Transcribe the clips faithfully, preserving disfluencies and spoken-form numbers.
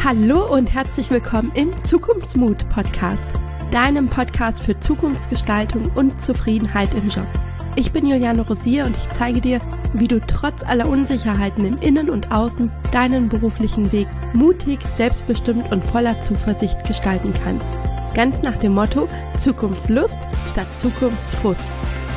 Hallo und herzlich willkommen im Zukunftsmut-Podcast, deinem Podcast für Zukunftsgestaltung und Zufriedenheit im Job. Ich bin Juliane Rosier und ich zeige dir, wie du trotz aller Unsicherheiten im Innen und Außen deinen beruflichen Weg mutig, selbstbestimmt und voller Zuversicht gestalten kannst. Ganz nach dem Motto Zukunftslust statt Zukunftsfrust.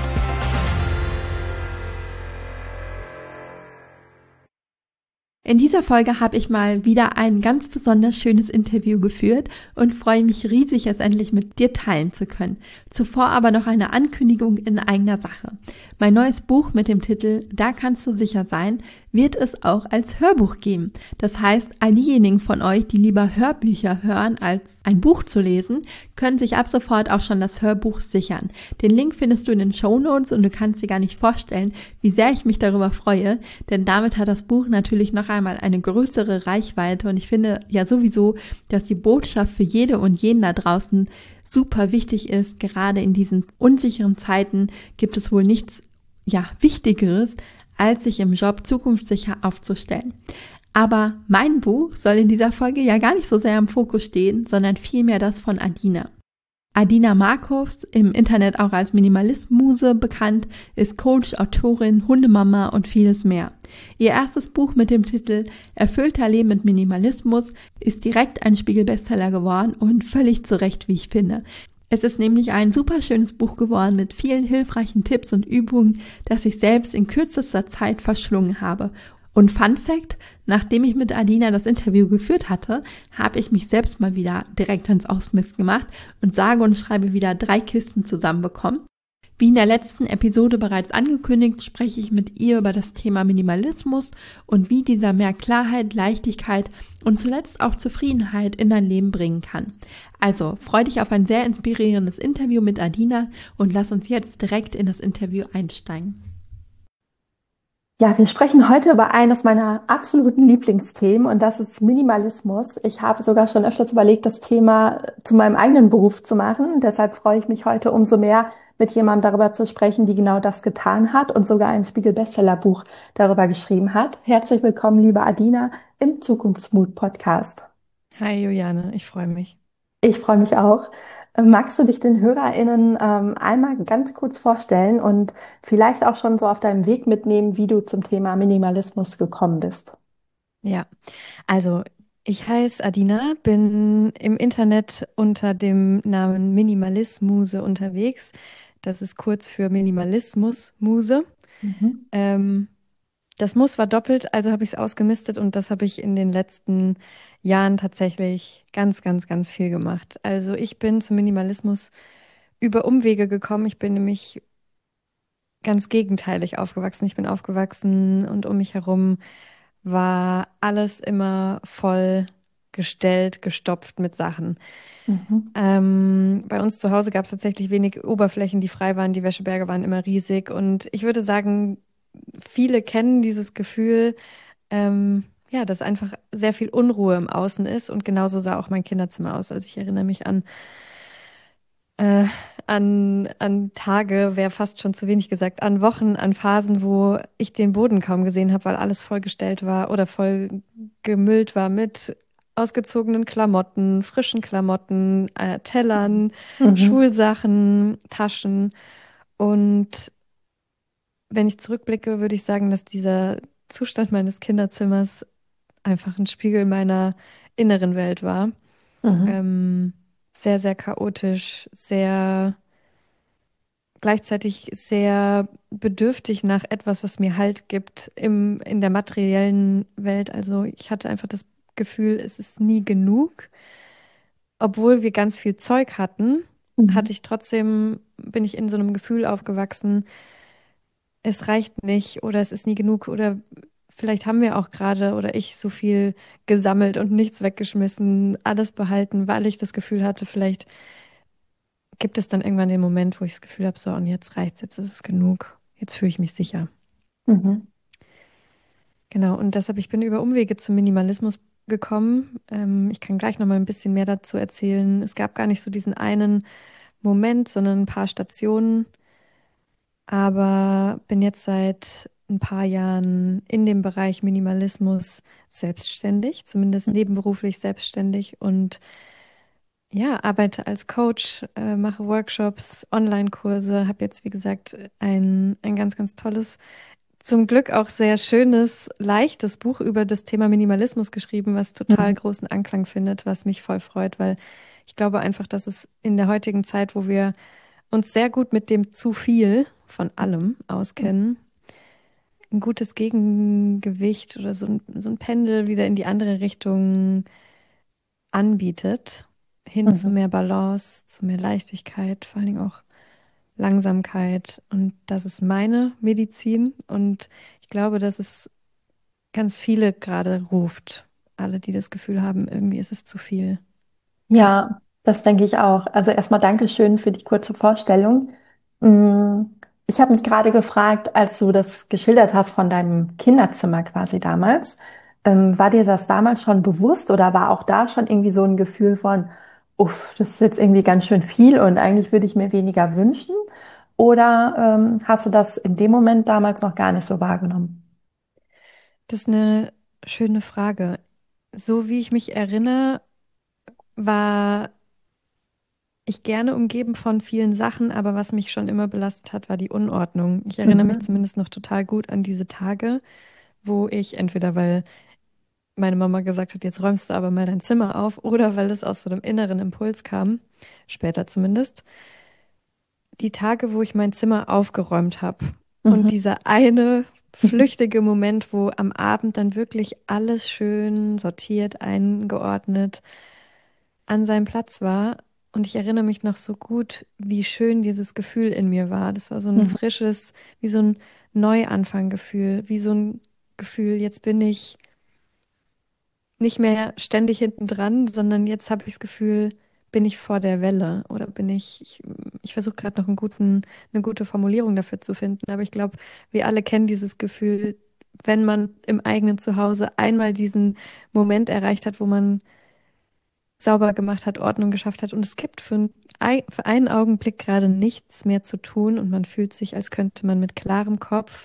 In dieser Folge habe ich mal wieder ein ganz besonders schönes Interview geführt und freue mich riesig, es endlich mit dir teilen zu können. Zuvor aber noch eine Ankündigung in eigener Sache. Mein neues Buch mit dem Titel Da kannst du sicher sein, wird es auch als Hörbuch geben. Das heißt, all diejenigen von euch, die lieber Hörbücher hören, als ein Buch zu lesen, können sich ab sofort auch schon das Hörbuch sichern. Den Link findest du in den Shownotes und du kannst dir gar nicht vorstellen, wie sehr ich mich darüber freue, denn damit hat das Buch natürlich noch einmal eine größere Reichweite und ich finde ja sowieso, dass die Botschaft für jede und jeden da draußen super wichtig ist. Gerade in diesen unsicheren Zeiten gibt es wohl nichts ja Wichtigeres, als sich im Job zukunftssicher aufzustellen. Aber mein Buch soll in dieser Folge ja gar nicht so sehr im Fokus stehen, sondern vielmehr das von Adina. Adina Markovs, im Internet auch als Minimalist-Muse bekannt, ist Coach, Autorin, Hundemama und vieles mehr. Ihr erstes Buch mit dem Titel Erfüllter Leben mit Minimalismus ist direkt ein Spiegel-Bestseller geworden und völlig zu Recht, wie ich finde. Es ist nämlich ein super schönes Buch geworden mit vielen hilfreichen Tipps und Übungen, das ich selbst in kürzester Zeit verschlungen habe. Und Fun Fact, nachdem ich mit Adina das Interview geführt hatte, habe ich mich selbst mal wieder direkt ans Ausmisten gemacht und sage und schreibe wieder drei Kisten zusammenbekommen. Wie in der letzten Episode bereits angekündigt, spreche ich mit ihr über das Thema Minimalismus und wie dieser mehr Klarheit, Leichtigkeit und zuletzt auch Zufriedenheit in dein Leben bringen kann. Also freu dich auf ein sehr inspirierendes Interview mit Adina und lass uns jetzt direkt in das Interview einsteigen. Ja, wir sprechen heute über eines meiner absoluten Lieblingsthemen und das ist Minimalismus. Ich habe sogar schon öfters überlegt, das Thema zu meinem eigenen Beruf zu machen. Deshalb freue ich mich heute umso mehr, mit jemandem darüber zu sprechen, die genau das getan hat und sogar ein Spiegel-Bestseller-Buch darüber geschrieben hat. Herzlich willkommen, liebe Adina, im Zukunftsmut-Podcast. Hi Juliane, ich freue mich. Ich freue mich auch. Magst du dich den HörerInnen ähm, einmal ganz kurz vorstellen und vielleicht auch schon so auf deinem Weg mitnehmen, wie du zum Thema Minimalismus gekommen bist? Ja, also ich heiße Adina, bin im Internet unter dem Namen Minimalismuse unterwegs. Das ist kurz für Minimalismusmuse. Mhm. Ähm, das Muss war doppelt, also habe ich es ausgemistet und das habe ich in den letzten Jahren tatsächlich ganz, ganz, ganz viel gemacht. Also ich bin zum Minimalismus über Umwege gekommen. Ich bin nämlich ganz gegenteilig aufgewachsen. Ich bin aufgewachsen und um mich herum war alles immer voll gestellt, gestopft mit Sachen. Mhm. Ähm, bei uns zu Hause gab es tatsächlich wenig Oberflächen, die frei waren. Die Wäscheberge waren immer riesig. Und ich würde sagen, viele kennen dieses Gefühl, ähm, ja, dass einfach sehr viel Unruhe im Außen ist. Und genauso sah auch mein Kinderzimmer aus. Also ich erinnere mich an äh, an, an Tage, wäre fast schon zu wenig gesagt, an Wochen, an Phasen, wo ich den Boden kaum gesehen habe, weil alles vollgestellt war oder voll gemüllt war mit ausgezogenen Klamotten, frischen Klamotten, äh, Tellern, Mhm. Schulsachen, Taschen. Und wenn ich zurückblicke, würde ich sagen, dass dieser Zustand meines Kinderzimmers einfach ein Spiegel meiner inneren Welt war. Mhm. Ähm, sehr, sehr chaotisch, sehr gleichzeitig sehr bedürftig nach etwas, was mir Halt gibt im, in der materiellen Welt. Also ich hatte einfach das Gefühl, es ist nie genug. Obwohl wir ganz viel Zeug hatten, hatte Mhm. ich trotzdem, bin ich in so einem Gefühl aufgewachsen, es reicht nicht oder es ist nie genug oder vielleicht haben wir auch gerade oder ich so viel gesammelt und nichts weggeschmissen, alles behalten, weil ich das Gefühl hatte, vielleicht gibt es dann irgendwann den Moment, wo ich das Gefühl habe, so, und jetzt reicht's, jetzt ist es genug, jetzt fühle ich mich sicher. Mhm. Genau, und deshalb, ich bin über Umwege zum Minimalismus gekommen. Ähm, ich kann gleich noch mal ein bisschen mehr dazu erzählen. Es gab gar nicht so diesen einen Moment, sondern ein paar Stationen, aber bin jetzt seit ein paar Jahren in dem Bereich Minimalismus selbstständig, zumindest nebenberuflich selbstständig und ja, arbeite als Coach, äh, mache Workshops, Online-Kurse, habe jetzt, wie gesagt, ein, ein ganz, ganz tolles, zum Glück auch sehr schönes, leichtes Buch über das Thema Minimalismus geschrieben, was total Mhm. großen Anklang findet, was mich voll freut, weil ich glaube einfach, dass es in der heutigen Zeit, wo wir uns sehr gut mit dem zu viel von allem auskennen, ein gutes Gegengewicht oder so ein, so ein Pendel wieder in die andere Richtung anbietet, hin zu Mhm. mehr Balance, zu mehr Leichtigkeit, vor allen Dingen auch Langsamkeit. Und das ist meine Medizin. Und ich glaube, dass es ganz viele gerade ruft. Alle, die das Gefühl haben, irgendwie ist es zu viel. Ja. Ja, das denke ich auch. Also erstmal Dankeschön für die kurze Vorstellung. Mm, Ich habe mich gerade gefragt, als du das geschildert hast von deinem Kinderzimmer quasi damals, ähm, war dir das damals schon bewusst oder war auch da schon irgendwie so ein Gefühl von, uff, das ist jetzt irgendwie ganz schön viel und eigentlich würde ich mir weniger wünschen? Oder ähm, hast du das in dem Moment damals noch gar nicht so wahrgenommen? Das ist eine schöne Frage. So wie ich mich erinnere, war ich gerne umgeben von vielen Sachen, aber was mich schon immer belastet hat, war die Unordnung. Ich erinnere mich Mhm. zumindest noch total gut an diese Tage, wo ich entweder, weil meine Mama gesagt hat, jetzt räumst du aber mal dein Zimmer auf, oder weil es aus so einem inneren Impuls kam, später zumindest, die Tage, wo ich mein Zimmer aufgeräumt habe. Und Mhm. dieser eine flüchtige Moment, wo am Abend dann wirklich alles schön sortiert, eingeordnet an seinem Platz war. Und ich erinnere mich noch so gut, wie schön dieses Gefühl in mir war. Das war so ein Mhm. frisches, wie so ein Neuanfanggefühl, wie so ein Gefühl, jetzt bin ich nicht mehr ständig hinten dran, sondern jetzt habe ich das Gefühl, bin ich vor der Welle oder bin ich, ich, ich versuche gerade noch einen guten, eine gute Formulierung dafür zu finden, aber ich glaube, wir alle kennen dieses Gefühl, wenn man im eigenen Zuhause einmal diesen Moment erreicht hat, wo man sauber gemacht hat, Ordnung geschafft hat und es gibt für, ein, ei- für einen Augenblick gerade nichts mehr zu tun und man fühlt sich, als könnte man mit klarem Kopf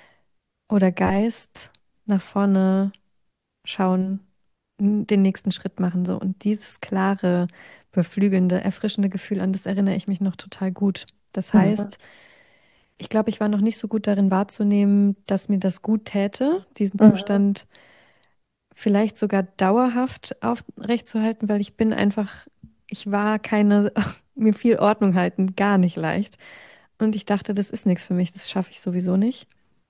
oder Geist nach vorne schauen, n- den nächsten Schritt machen so. Und dieses klare, beflügelnde, erfrischende Gefühl, an das erinnere ich mich noch total gut. Das Mhm. heißt, ich glaube, ich war noch nicht so gut darin wahrzunehmen, dass mir das gut täte, diesen Mhm. Zustand vielleicht sogar dauerhaft aufrechtzuerhalten, weil ich bin einfach, ich war keine, mir viel Ordnung halten, gar nicht leicht. Und ich dachte, das ist nichts für mich, das schaffe ich sowieso nicht.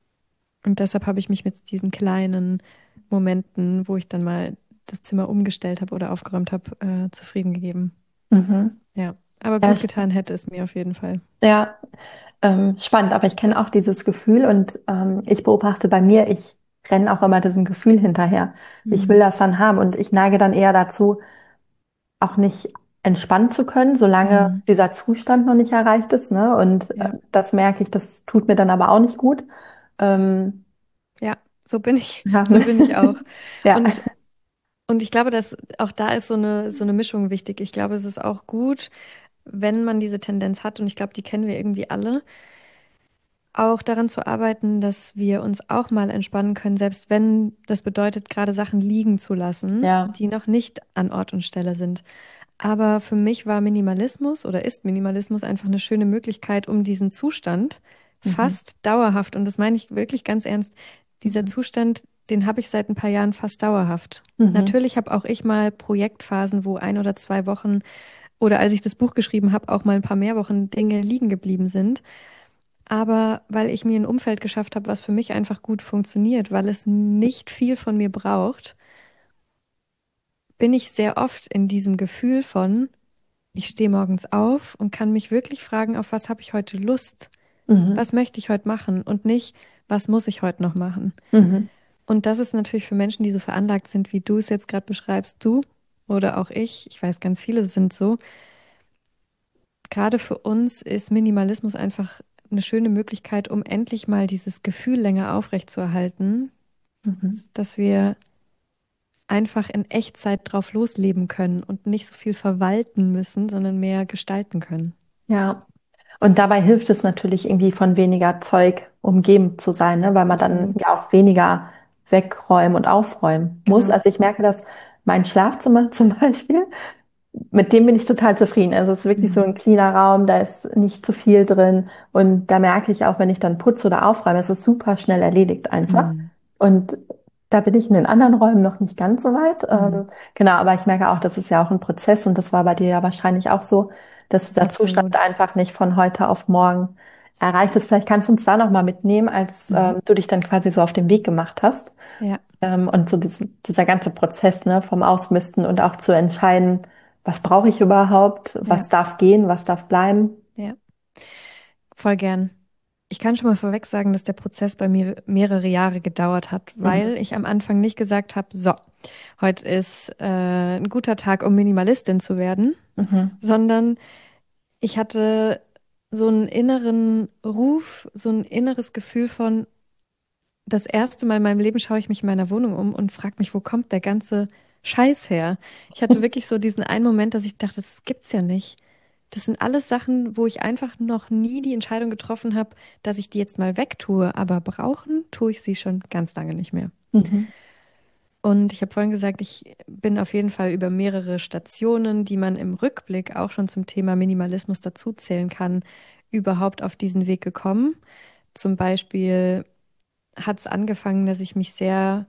Und deshalb habe ich mich mit diesen kleinen Momenten, wo ich dann mal das Zimmer umgestellt habe oder aufgeräumt habe, äh, zufrieden gegeben. Mhm. Ja, aber Ja, gut getan hätte es mir auf jeden Fall. ja, ähm, spannend, aber ich kenne auch dieses Gefühl und ähm, ich beobachte bei mir, ich renne auch immer diesem Gefühl hinterher. Ich will Hm. das dann haben und ich neige dann eher dazu, auch nicht entspannen zu können, solange Hm. dieser Zustand noch nicht erreicht ist, ne? Und äh, Ja, das merke ich, das tut mir dann aber auch nicht gut. Ähm, ja, so bin ich, ja, so bin ich auch. ja. Und, und ich glaube, dass auch da ist so eine, so eine Mischung wichtig. Ich glaube, es ist auch gut, wenn man diese Tendenz hat, und ich glaube, die kennen wir irgendwie alle, auch daran zu arbeiten, dass wir uns auch mal entspannen können, selbst wenn das bedeutet, gerade Sachen liegen zu lassen, Ja. die noch nicht an Ort und Stelle sind. Aber für mich war Minimalismus oder ist Minimalismus einfach eine schöne Möglichkeit, um diesen Zustand Mhm. fast dauerhaft, und das meine ich wirklich ganz ernst, dieser Mhm. Zustand, den habe ich seit ein paar Jahren fast dauerhaft. Mhm. Natürlich habe auch ich mal Projektphasen, wo ein oder zwei Wochen oder als ich das Buch geschrieben habe, auch mal ein paar mehr Wochen Dinge liegen geblieben sind. Aber weil ich mir ein Umfeld geschafft habe, was für mich einfach gut funktioniert, weil es nicht viel von mir braucht, bin ich sehr oft in diesem Gefühl von, ich stehe morgens auf und kann mich wirklich fragen, auf was habe ich heute Lust? Mhm. Was möchte ich heute machen? Und nicht, was muss ich heute noch machen? Mhm. Und das ist natürlich für Menschen, die so veranlagt sind, wie du es jetzt gerade beschreibst, du oder auch ich, ich weiß, ganz viele sind so. Gerade für uns ist Minimalismus einfach eine schöne Möglichkeit, um endlich mal dieses Gefühl länger aufrechtzuerhalten, Mhm. dass wir einfach in Echtzeit drauf losleben können und nicht so viel verwalten müssen, sondern mehr gestalten können. Ja. Und dabei hilft es natürlich irgendwie von weniger Zeug umgeben zu sein, ne? Weil man dann Absolut. ja auch weniger wegräumen und aufräumen muss. Genau. Also ich merke, dass mein Schlafzimmer zum Beispiel, mit dem bin ich total zufrieden. Also es ist wirklich so Mhm. ein cleaner Raum, da ist nicht zu viel drin. Und da merke ich auch, wenn ich dann putze oder aufräume, es ist super schnell erledigt einfach. Mhm. Und da bin ich in den anderen Räumen noch nicht ganz so weit. Mhm. Ähm, genau, aber ich merke auch, das ist ja auch ein Prozess und das war bei dir ja wahrscheinlich auch so, dass dieser Zustand Absolut. einfach nicht von heute auf morgen erreicht ist. Vielleicht kannst du uns da noch mal mitnehmen, als Mhm. ähm, du dich dann quasi so auf den Weg gemacht hast. Ja, Ähm, und so dies, dieser ganze Prozess, ne, vom Ausmisten und auch zu entscheiden, was brauche ich überhaupt, ja, was darf gehen, was darf bleiben. ja. Voll gern. Ich kann schon mal vorweg sagen, dass der Prozess bei mir mehrere Jahre gedauert hat, Mhm. weil ich am Anfang nicht gesagt habe, so, heute ist äh, ein guter Tag, um Minimalistin zu werden, Mhm. sondern ich hatte so einen inneren Ruf, so ein inneres Gefühl von, das erste Mal in meinem Leben schaue ich mich in meiner Wohnung um und frage mich, wo kommt der ganze Scheiß her? Ich hatte wirklich so diesen einen Moment, dass ich dachte, das gibt's ja nicht. Das sind alles Sachen, wo ich einfach noch nie die Entscheidung getroffen habe, dass ich die jetzt mal wegtue, aber brauchen tue ich sie schon ganz lange nicht mehr. Mhm. Und ich habe vorhin gesagt, ich bin auf jeden Fall über mehrere Stationen, die man im Rückblick auch schon zum Thema Minimalismus dazuzählen kann, überhaupt auf diesen Weg gekommen. Zum Beispiel hat es angefangen, dass ich mich sehr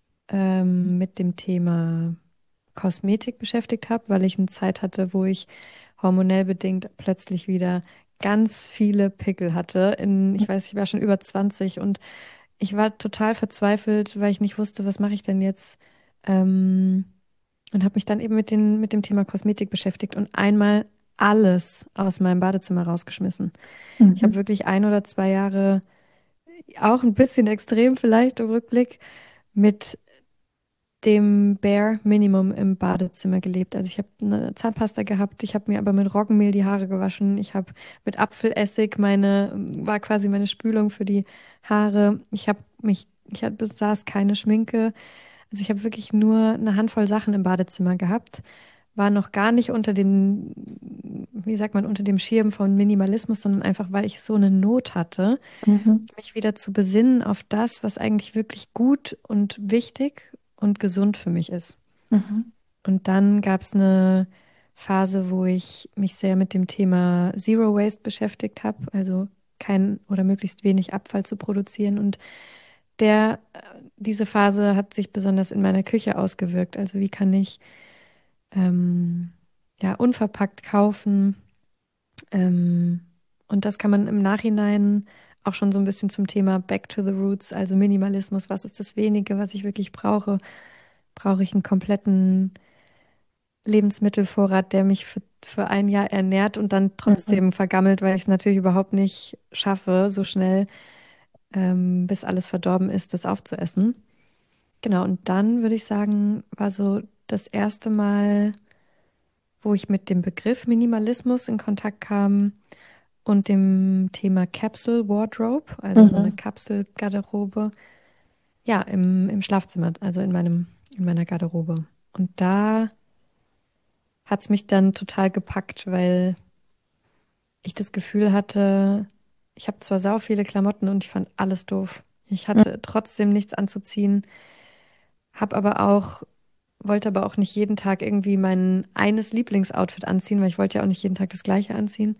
ähm, mit dem Thema Kosmetik beschäftigt habe, weil ich eine Zeit hatte, wo ich hormonell bedingt plötzlich wieder ganz viele Pickel hatte. In, ich weiß, ich war schon über zwanzig und ich war total verzweifelt, weil ich nicht wusste, was mache ich denn jetzt? Ähm, und habe mich dann eben mit den, mit dem Thema Kosmetik beschäftigt und einmal alles aus meinem Badezimmer rausgeschmissen. Ich habe Mhm. wirklich ein oder zwei Jahre, auch ein bisschen extrem vielleicht im Rückblick, mit dem Bare Minimum im Badezimmer gelebt. Also ich habe eine Zahnpasta gehabt, ich habe mir aber mit Roggenmehl die Haare gewaschen, ich habe mit Apfelessig meine, war quasi meine Spülung für die Haare. Ich habe mich, ich hab, besaß keine Schminke. Also ich habe wirklich nur eine Handvoll Sachen im Badezimmer gehabt, war noch gar nicht unter dem, wie sagt man, unter dem Schirm von Minimalismus, sondern einfach, weil ich so eine Not hatte, Mhm. mich wieder zu besinnen auf das, was eigentlich wirklich gut und wichtig und gesund für mich ist. Mhm. Und dann gab es eine Phase, wo ich mich sehr mit dem Thema Zero Waste beschäftigt habe, also kein oder möglichst wenig Abfall zu produzieren. Und der, äh, diese Phase hat sich besonders in meiner Küche ausgewirkt. Also wie kann ich ähm, ja unverpackt kaufen? Ähm, und das kann man im Nachhinein auch schon so ein bisschen zum Thema Back to the Roots, also Minimalismus. Was ist das Wenige, was ich wirklich brauche? Brauche ich einen kompletten Lebensmittelvorrat, der mich für, für ein Jahr ernährt und dann Mhm. trotzdem vergammelt, weil ich es natürlich überhaupt nicht schaffe, so schnell, ähm, bis alles verdorben ist, das aufzuessen. Genau, und dann würde ich sagen, war so das erste Mal, wo ich mit dem Begriff Minimalismus in Kontakt kam und dem Thema Capsule Wardrobe, also so eine Mhm. Kapselgarderobe, ja, im, im Schlafzimmer, also in meinem, in meiner Garderobe. Und da hat es mich dann total gepackt, weil ich das Gefühl hatte, ich habe zwar sau viele Klamotten und ich fand alles doof. Ich hatte trotzdem nichts anzuziehen, habe aber auch, wollte aber auch nicht jeden Tag irgendwie mein eines Lieblingsoutfit anziehen, weil ich wollte ja auch nicht jeden Tag das gleiche anziehen.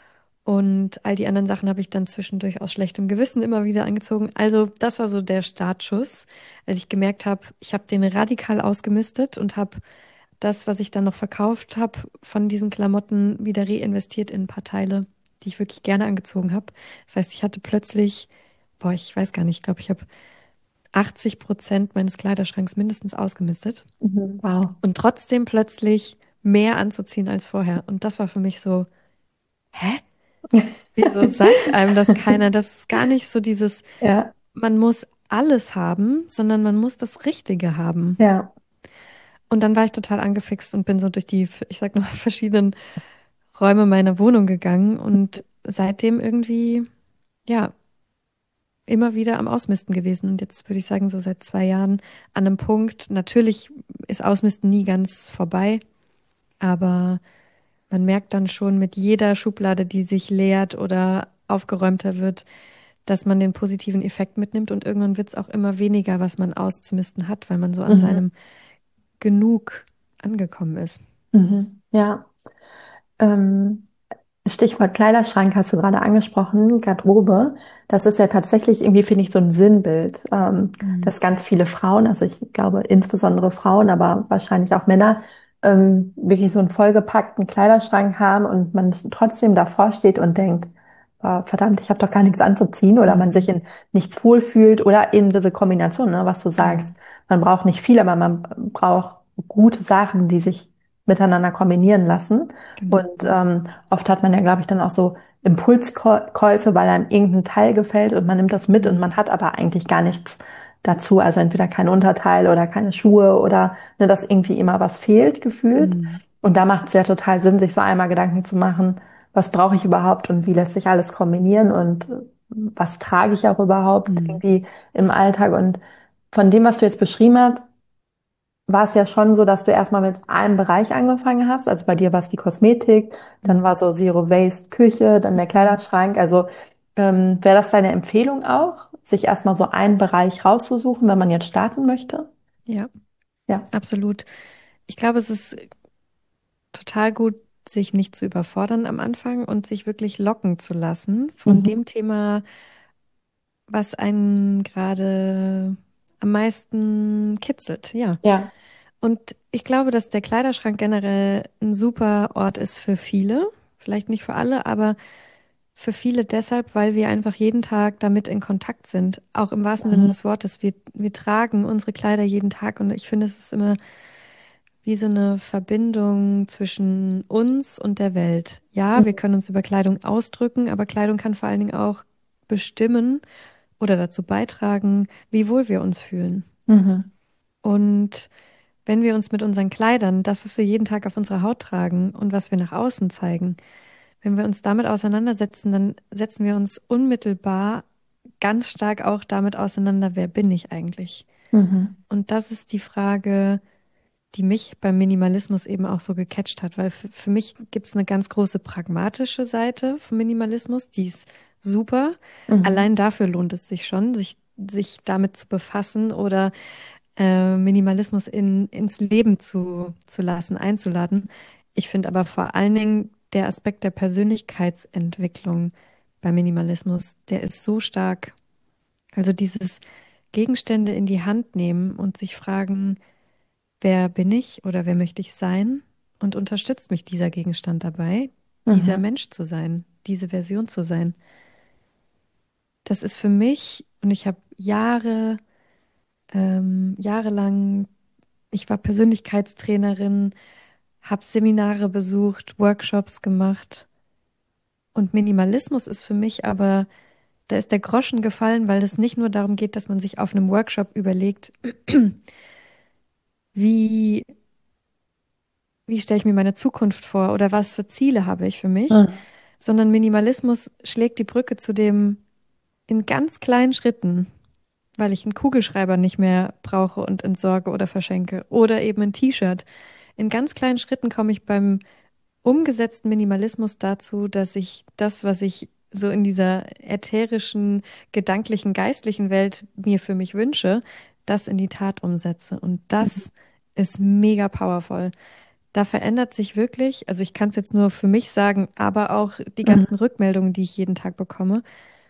Und all die anderen Sachen habe ich dann zwischendurch aus schlechtem Gewissen immer wieder angezogen. Also das war so der Startschuss, als ich gemerkt habe, ich habe den radikal ausgemistet und habe das, was ich dann noch verkauft habe, von diesen Klamotten wieder reinvestiert in ein paar Teile, die ich wirklich gerne angezogen habe. Das heißt, ich hatte plötzlich, boah, ich weiß gar nicht, ich glaube, ich habe achtzig Prozent meines Kleiderschranks mindestens ausgemistet Mhm. Wow. und trotzdem plötzlich mehr anzuziehen als vorher. Und das war für mich so, hä? Wieso sagt einem das keiner? Das ist gar nicht so dieses, Ja, man muss alles haben, sondern man muss das Richtige haben. ja, Und dann war ich total angefixt und bin so durch die, ich sag mal, verschiedenen Räume meiner Wohnung gegangen und seitdem irgendwie, ja, immer wieder am Ausmisten gewesen. Und jetzt würde ich sagen, so seit zwei Jahren an einem Punkt. Natürlich ist Ausmisten nie ganz vorbei, aber man merkt dann schon mit jeder Schublade, die sich leert oder aufgeräumter wird, dass man den positiven Effekt mitnimmt und irgendwann wird es auch immer weniger, was man auszumisten hat, weil man so an Mhm. seinem Genug angekommen ist. Mhm. Ja. Ähm, Stichwort Kleiderschrank hast du gerade angesprochen, Garderobe. Das ist ja tatsächlich irgendwie, finde ich, so ein Sinnbild, ähm, Mhm. dass ganz viele Frauen, also ich glaube insbesondere Frauen, aber wahrscheinlich auch Männer, ähm, wirklich so einen vollgepackten Kleiderschrank haben und man trotzdem davor steht und denkt, "Oh, verdammt, ich habe doch gar nichts anzuziehen" oder man sich Mhm. in nichts wohlfühlt oder eben diese Kombination, ne, was du sagst. Mhm. Man braucht nicht viel, aber man braucht gute Sachen, die sich miteinander kombinieren lassen. Genau. Und ähm, oft hat man ja, glaube ich, dann auch so Impulskäufe, weil einem irgendein Teil gefällt und man nimmt das mit und Mhm. man hat aber eigentlich gar nichts dazu. Also entweder kein Unterteil oder keine Schuhe oder ne, dass irgendwie immer was fehlt, gefühlt. Mhm. Und da macht es ja total Sinn, sich so einmal Gedanken zu machen, was brauche ich überhaupt und wie lässt sich alles kombinieren und äh, was trage ich auch überhaupt Mhm. irgendwie im Alltag. Und von dem, was du jetzt beschrieben hast, war es ja schon so, dass du erstmal mit einem Bereich angefangen hast. Also bei dir war es die Kosmetik, dann Mhm. war so Zero Waste Küche, dann der Mhm. Kleiderschrank. Also ähm, wäre das deine Empfehlung auch, sich erstmal so einen Bereich rauszusuchen, wenn man jetzt starten möchte? Ja, Ja. absolut. Ich glaube, es ist total gut, sich nicht zu überfordern am Anfang und sich wirklich locken zu lassen von Mhm. dem Thema, was einen gerade am meisten kitzelt. Ja. Ja. Und ich glaube, dass der Kleiderschrank generell ein super Ort ist für viele. Vielleicht nicht für alle, aber für viele deshalb, weil wir einfach jeden Tag damit in Kontakt sind. Auch im wahrsten Sinne Mhm. des Wortes. Wir, wir tragen unsere Kleider jeden Tag und ich finde, es ist immer wie so eine Verbindung zwischen uns und der Welt. Ja, wir können uns über Kleidung ausdrücken, aber Kleidung kann vor allen Dingen auch bestimmen oder dazu beitragen, wie wohl wir uns fühlen. Mhm. Und wenn wir uns mit unseren Kleidern, das, was wir jeden Tag auf unserer Haut tragen und was wir nach außen zeigen, wenn wir uns damit auseinandersetzen, dann setzen wir uns unmittelbar ganz stark auch damit auseinander, wer bin ich eigentlich? Mhm. Und das ist die Frage, die mich beim Minimalismus eben auch so gecatcht hat, weil für, für mich gibt es eine ganz große pragmatische Seite vom Minimalismus, die ist super. Mhm. Allein dafür lohnt es sich schon, sich, sich damit zu befassen oder äh, Minimalismus in, ins Leben zu, zu lassen, einzuladen. Ich finde aber vor allen Dingen der Aspekt der Persönlichkeitsentwicklung beim Minimalismus, der ist so stark. Also dieses Gegenstände in die Hand nehmen und sich fragen, wer bin ich oder wer möchte ich sein? Und unterstützt mich dieser Gegenstand dabei, dieser Mhm. Mensch zu sein, diese Version zu sein? Das ist für mich, und ich habe Jahre, ähm, jahrelang, ich war Persönlichkeitstrainerin, habe Seminare besucht, Workshops gemacht. Und Minimalismus ist für mich aber, da ist der Groschen gefallen, weil es nicht nur darum geht, dass man sich auf einem Workshop überlegt, wie wie stelle ich mir meine Zukunft vor oder was für Ziele habe ich für mich, Mhm. sondern Minimalismus schlägt die Brücke zu dem in ganz kleinen Schritten, weil ich einen Kugelschreiber nicht mehr brauche und entsorge oder verschenke oder eben ein T-Shirt. In ganz kleinen Schritten komme ich beim umgesetzten Minimalismus dazu, dass ich das, was ich so in dieser ätherischen, gedanklichen, geistlichen Welt mir für mich wünsche, das in die Tat umsetze. Und das ist mega powerful. Da verändert sich wirklich, also ich kann es jetzt nur für mich sagen, aber auch die Mhm. ganzen Rückmeldungen, die ich jeden Tag bekomme,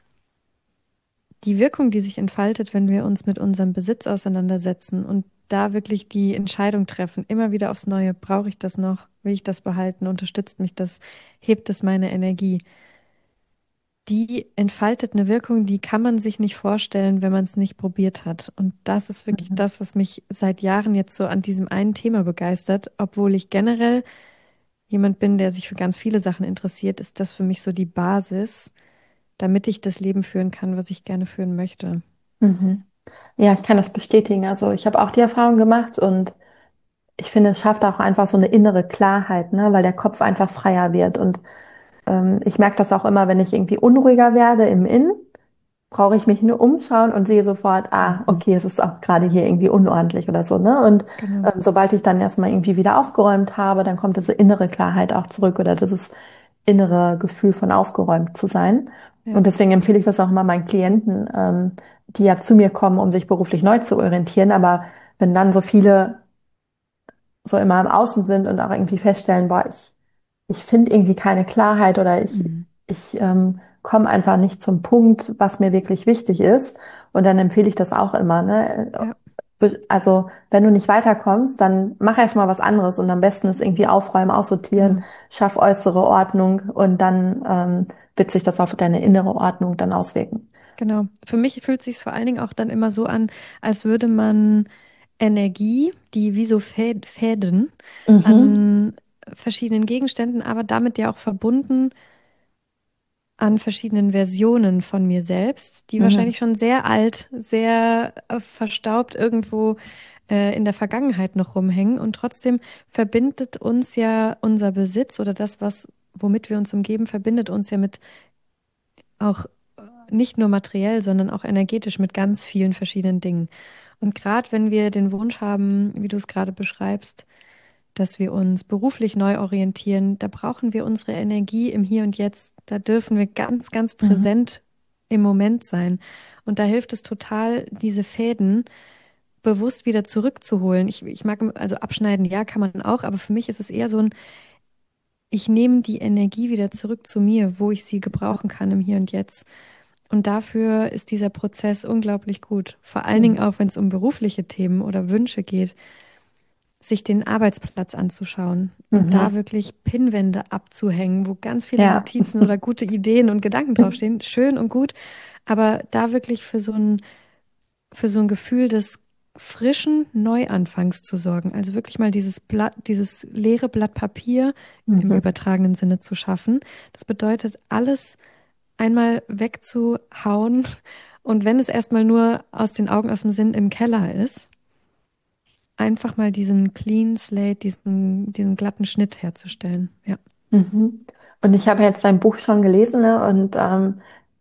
die Wirkung, die sich entfaltet, wenn wir uns mit unserem Besitz auseinandersetzen und da wirklich die Entscheidung treffen, immer wieder aufs Neue, brauche ich das noch, will ich das behalten, unterstützt mich das, hebt es meine Energie, die entfaltet eine Wirkung, die kann man sich nicht vorstellen, wenn man es nicht probiert hat. Und das ist wirklich Mhm. das, was mich seit Jahren jetzt so an diesem einen Thema begeistert, obwohl ich generell jemand bin, der sich für ganz viele Sachen interessiert, ist das für mich so die Basis, damit ich das Leben führen kann, was ich gerne führen möchte. Mhm. Ja, ich kann das bestätigen. Also ich habe auch die Erfahrung gemacht und ich finde, es schafft auch einfach so eine innere Klarheit, ne, weil der Kopf einfach freier wird. Und ähm, ich merke das auch immer, wenn ich irgendwie unruhiger werde im Innen, brauche ich mich nur umschauen und sehe sofort, ah, Mhm. okay, es ist auch gerade hier irgendwie unordentlich oder so, ne? Und Genau. ähm, sobald ich dann erstmal irgendwie wieder aufgeräumt habe, dann kommt diese innere Klarheit auch zurück oder dieses innere Gefühl von aufgeräumt zu sein. ja, Und deswegen empfehle ich das auch immer meinen Klienten, ähm, die ja zu mir kommen, um sich beruflich neu zu orientieren. Aber wenn dann so viele so immer im Außen sind und auch irgendwie feststellen, boah, ich, ich finde irgendwie keine Klarheit oder ich, mhm. ich ähm, komme einfach nicht zum Punkt, was mir wirklich wichtig ist. Und dann empfehle ich das auch immer, ne? Ja, Be- Also, wenn du nicht weiterkommst, dann mach erst mal was anderes und am besten ist irgendwie aufräumen, aussortieren, genau. schaff äußere Ordnung und dann ähm, wird sich das auf deine innere Ordnung dann auswirken. Genau. Für mich fühlt sich vor allen Dingen auch dann immer so an, als würde man Energie, die wie so Fä- Fäden Mhm. an verschiedenen Gegenständen, aber damit ja auch verbunden an verschiedenen Versionen von mir selbst, die Mhm. wahrscheinlich schon sehr alt, sehr äh, verstaubt irgendwo äh, in der Vergangenheit noch rumhängen. Und trotzdem verbindet uns ja unser Besitz oder das, was, womit wir uns umgeben, verbindet uns ja mit auch äh, nicht nur materiell, sondern auch energetisch mit ganz vielen verschiedenen Dingen. Und gerade wenn wir den Wunsch haben, wie du es gerade beschreibst, dass wir uns beruflich neu orientieren, da brauchen wir unsere Energie im Hier und Jetzt. Da dürfen wir ganz, ganz Mhm. präsent im Moment sein. Und da hilft es total, diese Fäden bewusst wieder zurückzuholen. Ich, ich mag, also abschneiden, ja, kann man auch, aber für mich ist es eher so ein, ich nehme die Energie wieder zurück zu mir, wo ich sie gebrauchen kann im Hier und Jetzt. Und dafür ist dieser Prozess unglaublich gut. Vor allen Dingen Mhm. auch, wenn es um berufliche Themen oder Wünsche geht, sich den Arbeitsplatz anzuschauen und da Mhm. wirklich Pinnwände abzuhängen, wo ganz viele Ja. Notizen oder gute Ideen und Gedanken draufstehen. Schön und gut, aber da wirklich für so ein, für so ein Gefühl des frischen Neuanfangs zu sorgen. Also wirklich mal dieses Blatt, dieses leere Blatt Papier im Mhm. übertragenen Sinne zu schaffen. Das bedeutet, alles einmal wegzuhauen. Und wenn es erstmal nur aus den Augen, aus dem Sinn im Keller ist, einfach mal diesen Clean Slate, diesen, diesen glatten Schnitt herzustellen. Ja. Mhm. Und ich habe jetzt dein Buch schon gelesen, ne? Und ähm,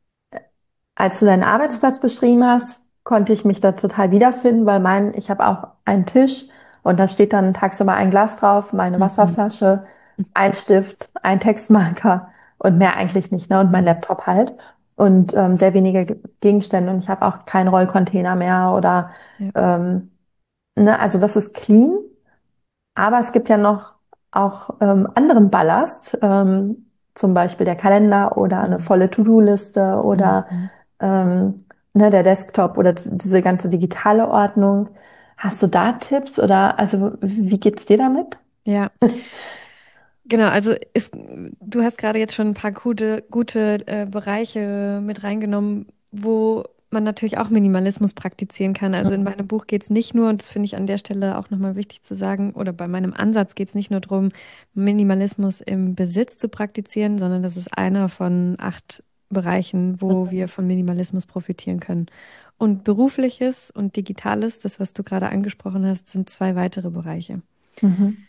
als du deinen Arbeitsplatz beschrieben hast, konnte ich mich da total wiederfinden, weil mein, ich habe auch einen Tisch und da steht dann tagsüber ein Glas drauf, meine Mhm. Wasserflasche, ein Stift, ein Textmarker und mehr eigentlich nicht, ne? Und mein Mhm. Laptop halt. Und ähm, sehr wenige Ge- Gegenstände und ich habe auch keinen Rollcontainer mehr oder Ja. ähm, ne, also das ist clean. Aber es gibt ja noch auch ähm, anderen Ballast, ähm, zum Beispiel der Kalender oder eine Mhm. volle To-Do-Liste oder Mhm. ähm, ne, der Desktop oder diese ganze digitale Ordnung. Hast du da Tipps oder also wie geht's dir damit? Ja, genau. Also ist, du hast gerade jetzt schon ein paar gute, gute äh, Bereiche mit reingenommen, wo man natürlich auch Minimalismus praktizieren kann. Also in meinem Buch geht es nicht nur, und das finde ich an der Stelle auch nochmal wichtig zu sagen, oder bei meinem Ansatz geht es nicht nur darum, Minimalismus im Besitz zu praktizieren, sondern das ist einer von acht Bereichen, wo wir von Minimalismus profitieren können. Und berufliches und digitales, das, was du gerade angesprochen hast, sind zwei weitere Bereiche. Mhm.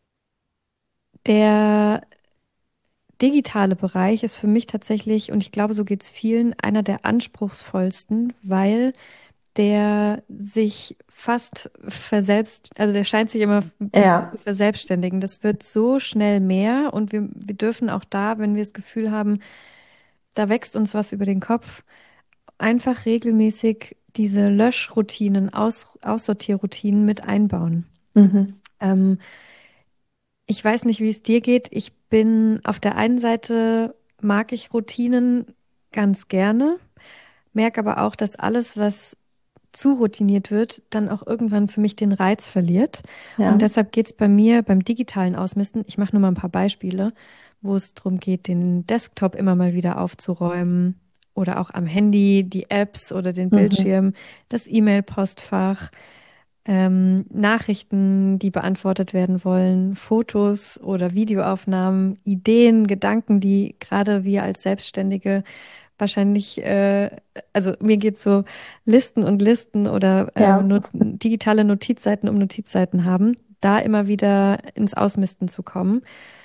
Der digitale Bereich ist für mich tatsächlich, und ich glaube, so geht es vielen, einer der anspruchsvollsten, weil der sich fast verselbst, also der scheint sich immer Ja. zu verselbstständigen. Das wird so schnell mehr und wir, wir dürfen auch da, wenn wir das Gefühl haben, da wächst uns was über den Kopf, einfach regelmäßig diese Löschroutinen, Aus, Aussortierroutinen mit einbauen. Mhm. Ähm, Ich weiß nicht, wie es dir geht. Ich bin auf der einen Seite mag ich Routinen ganz gerne, merke aber auch, dass alles, was zu routiniert wird, dann auch irgendwann für mich den Reiz verliert. Und Ja. deshalb geht es bei mir beim digitalen Ausmisten, ich mache nur mal ein paar Beispiele, wo es darum geht, den Desktop immer mal wieder aufzuräumen oder auch am Handy die Apps oder den Mhm. Bildschirm, das E-Mail-Postfach, ähm, Nachrichten, die beantwortet werden wollen, Fotos oder Videoaufnahmen, Ideen, Gedanken, die gerade wir als Selbstständige wahrscheinlich, äh, also mir geht's so, Listen und Listen oder äh, Ja. not digitale Notizseiten um Notizseiten haben, da immer wieder ins Ausmisten zu kommen.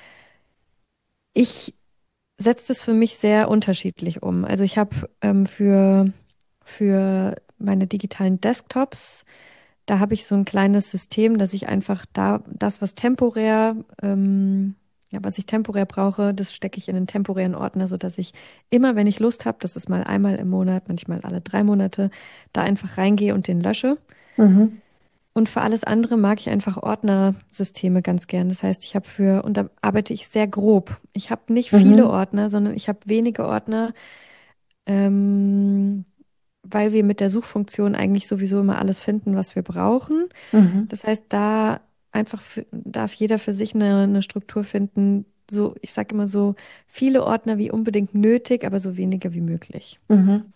Ich setze das für mich sehr unterschiedlich um. Also ich habe ähm, für, für meine digitalen Desktops, da habe ich so ein kleines System, dass ich einfach da das, was temporär ähm, ja, was ich temporär brauche, das stecke ich in einen temporären Ordner, sodass ich immer, wenn ich Lust habe, das ist mal einmal im Monat, manchmal alle drei Monate, da einfach reingehe und den lösche. Mhm. Und für alles andere mag ich einfach Ordnersysteme ganz gern. Das heißt, ich habe für, und da arbeite ich sehr grob. Ich habe nicht viele Mhm. Ordner, sondern ich habe wenige Ordner, ähm, weil wir mit der Suchfunktion eigentlich sowieso immer alles finden, was wir brauchen. Mhm. Das heißt, da einfach für, darf jeder für sich eine, eine Struktur finden. So, ich sage immer so viele Ordner wie unbedingt nötig, aber so wenige wie möglich. Mhm.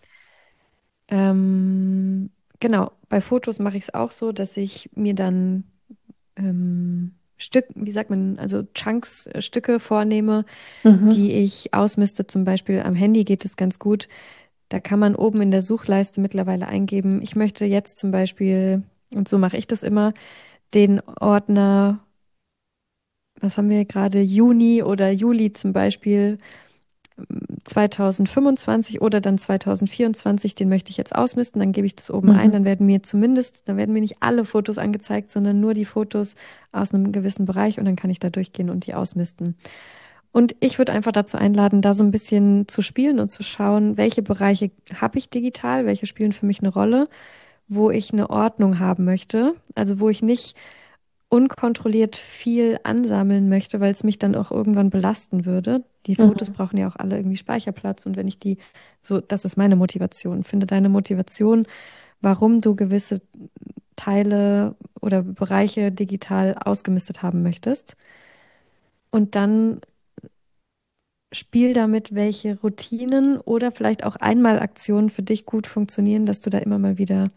Ähm, genau, bei Fotos mache ich es auch so, dass ich mir dann ähm, Stück, wie sagt man, also Chunks, äh, Stücke vornehme, Mhm. die ich ausmiste. Zum Beispiel am Handy geht es ganz gut. Da kann man oben in der Suchleiste mittlerweile eingeben, ich möchte jetzt zum Beispiel, und so mache ich das immer, den Ordner, was haben wir gerade, Juni oder Juli zum Beispiel zwanzig fünfundzwanzig oder dann zwanzig vierundzwanzig, den möchte ich jetzt ausmisten, dann gebe ich das oben ein, Mhm. dann werden mir zumindest, dann werden mir nicht alle Fotos angezeigt, sondern nur die Fotos aus einem gewissen Bereich und dann kann ich da durchgehen und die ausmisten. Und ich würde einfach dazu einladen, da so ein bisschen zu spielen und zu schauen, welche Bereiche habe ich digital, welche spielen für mich eine Rolle, wo ich eine Ordnung haben möchte, also wo ich nicht unkontrolliert viel ansammeln möchte, weil es mich dann auch irgendwann belasten würde. Die Fotos Mhm. brauchen ja auch alle irgendwie Speicherplatz und wenn ich die so, das ist meine Motivation. Finde deine Motivation, warum du gewisse Teile oder Bereiche digital ausgemistet haben möchtest. Und dann spiel damit, welche Routinen oder vielleicht auch Einmalaktionen für dich gut funktionieren, dass du da immer mal wieder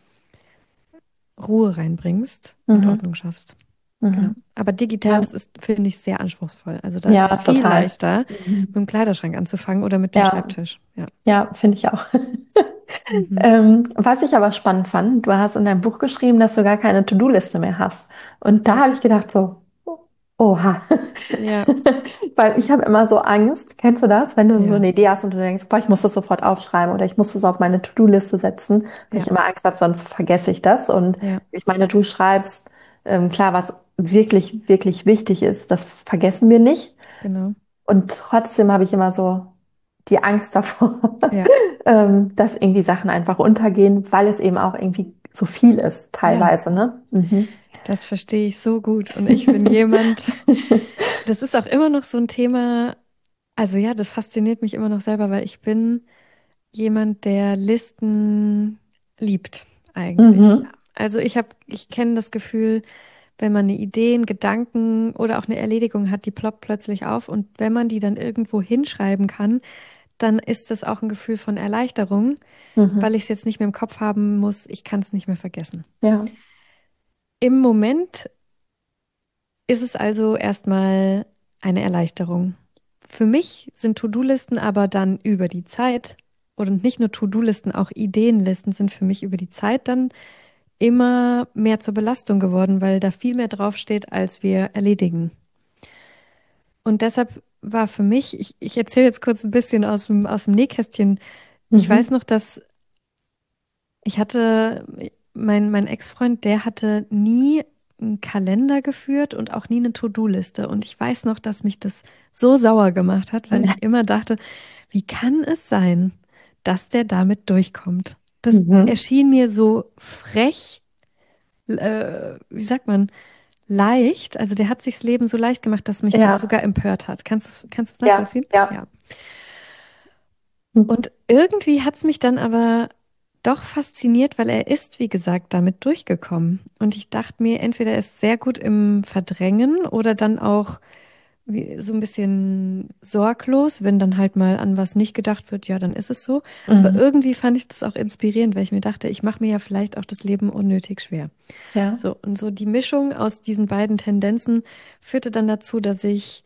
Ruhe reinbringst und Mhm. Ordnung schaffst. Genau. Mhm. Aber digital, Ja, das ist, finde ich, sehr anspruchsvoll. Also da ist ja, es viel total. leichter, mit Mhm. dem Kleiderschrank anzufangen oder mit dem Ja, Schreibtisch. Ja. ja, finde ich auch. Mhm. Ähm, was ich aber spannend fand, du hast in deinem Buch geschrieben, dass du gar keine To-Do-Liste mehr hast. Und da Ja. habe ich gedacht so, oha. Ja. Weil ich habe immer so Angst, kennst du das, wenn du so Ja. eine Idee hast und du denkst, boah, ich muss das sofort aufschreiben oder ich muss das auf meine To-Do-Liste setzen, weil Ja. ich immer Angst habe, sonst vergesse ich das. Und Ja. ich meine, du schreibst, ähm, klar, was wirklich, wirklich wichtig ist, das vergessen wir nicht. Genau. Und trotzdem habe ich immer so die Angst davor, Ja. ähm, dass irgendwie Sachen einfach untergehen, weil es eben auch irgendwie so viel ist, Ja. teilweise, ne? Mhm. Das verstehe ich so gut. Und ich bin jemand, das ist auch immer noch so ein Thema. Also ja, das fasziniert mich immer noch selber, weil ich bin jemand, der Listen liebt, eigentlich. Ja. Mhm. Also ich habe, ich kenne das Gefühl, wenn man eine Idee, einen Gedanken oder auch eine Erledigung hat, die ploppt plötzlich auf und wenn man die dann irgendwo hinschreiben kann, dann ist das auch ein Gefühl von Erleichterung, weil Mhm. ich es jetzt nicht mehr im Kopf haben muss, ich kann es nicht mehr vergessen. Ja. Im Moment ist es also erstmal eine Erleichterung. Für mich sind To-Do-Listen aber dann über die Zeit, und nicht nur To-Do-Listen, auch Ideenlisten sind für mich über die Zeit dann immer mehr zur Belastung geworden, weil da viel mehr draufsteht, als wir erledigen. Und deshalb war für mich, ich, ich erzähle jetzt kurz ein bisschen aus dem, aus dem Nähkästchen. Ich weiß Mhm. noch, dass ich hatte, mein, mein Ex-Freund, der hatte nie einen Kalender geführt und auch nie eine To-Do-Liste. Und ich weiß noch, dass mich das so sauer gemacht hat, weil ich immer dachte, wie kann es sein, dass der damit durchkommt? Das Mhm. erschien mir so frech, äh, wie sagt man, leicht. Also der hat sich das Leben so leicht gemacht, dass mich das Ja, sogar empört hat. Kannst du das, kannst du das ja, nachvollziehen? ja. Ja. Und irgendwie hat es mich dann aber doch fasziniert, weil er ist, wie gesagt, damit durchgekommen. Und ich dachte mir, entweder er ist sehr gut im Verdrängen oder dann auch wie, so ein bisschen sorglos, wenn dann halt mal an was nicht gedacht wird, ja, dann ist es so. Aber Mhm. irgendwie fand ich das auch inspirierend, weil ich mir dachte, ich mache mir ja vielleicht auch das Leben unnötig schwer. Ja. So, und so die Mischung aus diesen beiden Tendenzen führte dann dazu, dass ich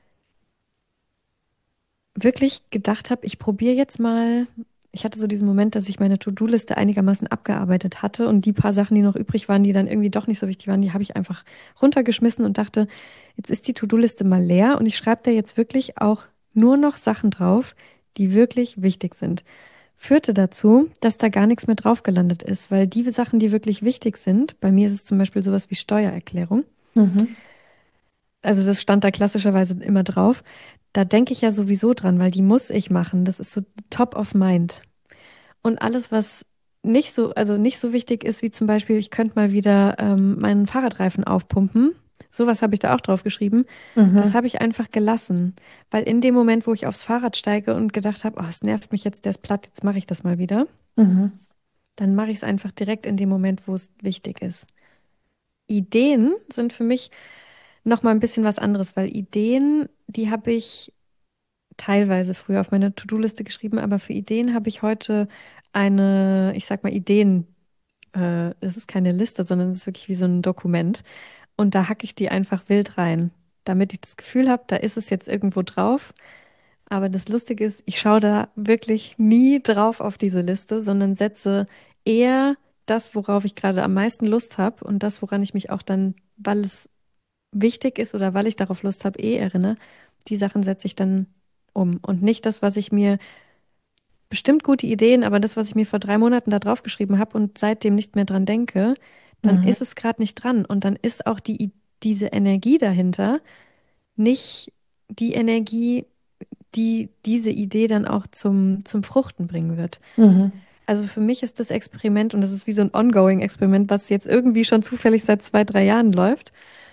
wirklich gedacht habe, ich probiere jetzt mal. Ich hatte so diesen Moment, dass ich meine To-Do-Liste einigermaßen abgearbeitet hatte und die paar Sachen, die noch übrig waren, die dann irgendwie doch nicht so wichtig waren, die habe ich einfach runtergeschmissen und dachte, jetzt ist die To-Do-Liste mal leer und ich schreibe da jetzt wirklich auch nur noch Sachen drauf, die wirklich wichtig sind. Führte dazu, dass da gar nichts mehr drauf gelandet ist, weil die Sachen, die wirklich wichtig sind, bei mir ist es zum Beispiel sowas wie Steuererklärung, Mhm. also das stand da klassischerweise immer drauf. Da denke ich ja sowieso dran, weil die muss ich machen. Das ist so top of mind. Und alles, was nicht so, also nicht so wichtig ist, wie zum Beispiel, ich könnte mal wieder ähm, meinen Fahrradreifen aufpumpen. Sowas habe ich da auch drauf geschrieben. Das Mhm. habe ich einfach gelassen. Weil in dem Moment, wo ich aufs Fahrrad steige und gedacht habe, oh, es nervt mich jetzt, der ist platt, jetzt mache ich das mal wieder, Mhm. dann mache ich es einfach direkt in dem Moment, wo es wichtig ist. Ideen sind für mich noch mal ein bisschen was anderes, weil Ideen, die habe ich teilweise früher auf meine To-Do-Liste geschrieben, aber für Ideen habe ich heute eine, ich sag mal, Ideen. Äh, es ist keine Liste, sondern es ist wirklich wie so ein Dokument. Und da hacke ich die einfach wild rein, damit ich das Gefühl habe, da ist es jetzt irgendwo drauf. Aber das Lustige ist, ich schaue da wirklich nie drauf auf diese Liste, sondern setze eher das, worauf ich gerade am meisten Lust habe und das, woran ich mich auch dann, weil es wichtig ist oder weil ich darauf Lust habe, eh erinnere, die Sachen setze ich dann um. Und nicht das, was ich mir, bestimmt gute Ideen, aber das, was ich mir vor drei Monaten da drauf geschrieben habe und seitdem nicht mehr dran denke, dann Mhm. ist es gerade nicht dran. Und dann ist auch die, I- diese Energie dahinter nicht die Energie, die diese Idee dann auch zum, zum Fruchten bringen wird. Mhm. Also für mich ist das Experiment, und das ist wie so ein ongoing Experiment, was jetzt irgendwie schon zufällig seit zwei, drei Jahren läuft,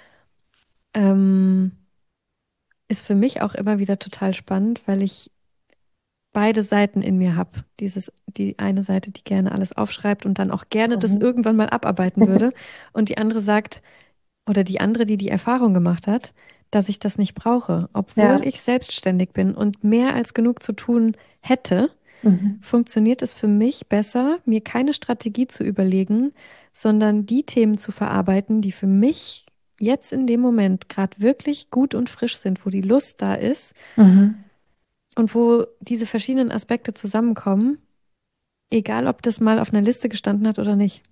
ähm, ist für mich auch immer wieder total spannend, weil ich beide Seiten in mir habe. Dieses, die eine Seite, die gerne alles aufschreibt und dann auch gerne das Mhm. irgendwann mal abarbeiten würde. Und die andere sagt, oder die andere, die die Erfahrung gemacht hat, dass ich das nicht brauche, obwohl Ja. ich selbstständig bin und mehr als genug zu tun hätte, Mhm. funktioniert es für mich besser, mir keine Strategie zu überlegen, sondern die Themen zu verarbeiten, die für mich jetzt in dem Moment gerade wirklich gut und frisch sind, wo die Lust da ist Mhm. und wo diese verschiedenen Aspekte zusammenkommen, egal ob das mal auf einer Liste gestanden hat oder nicht.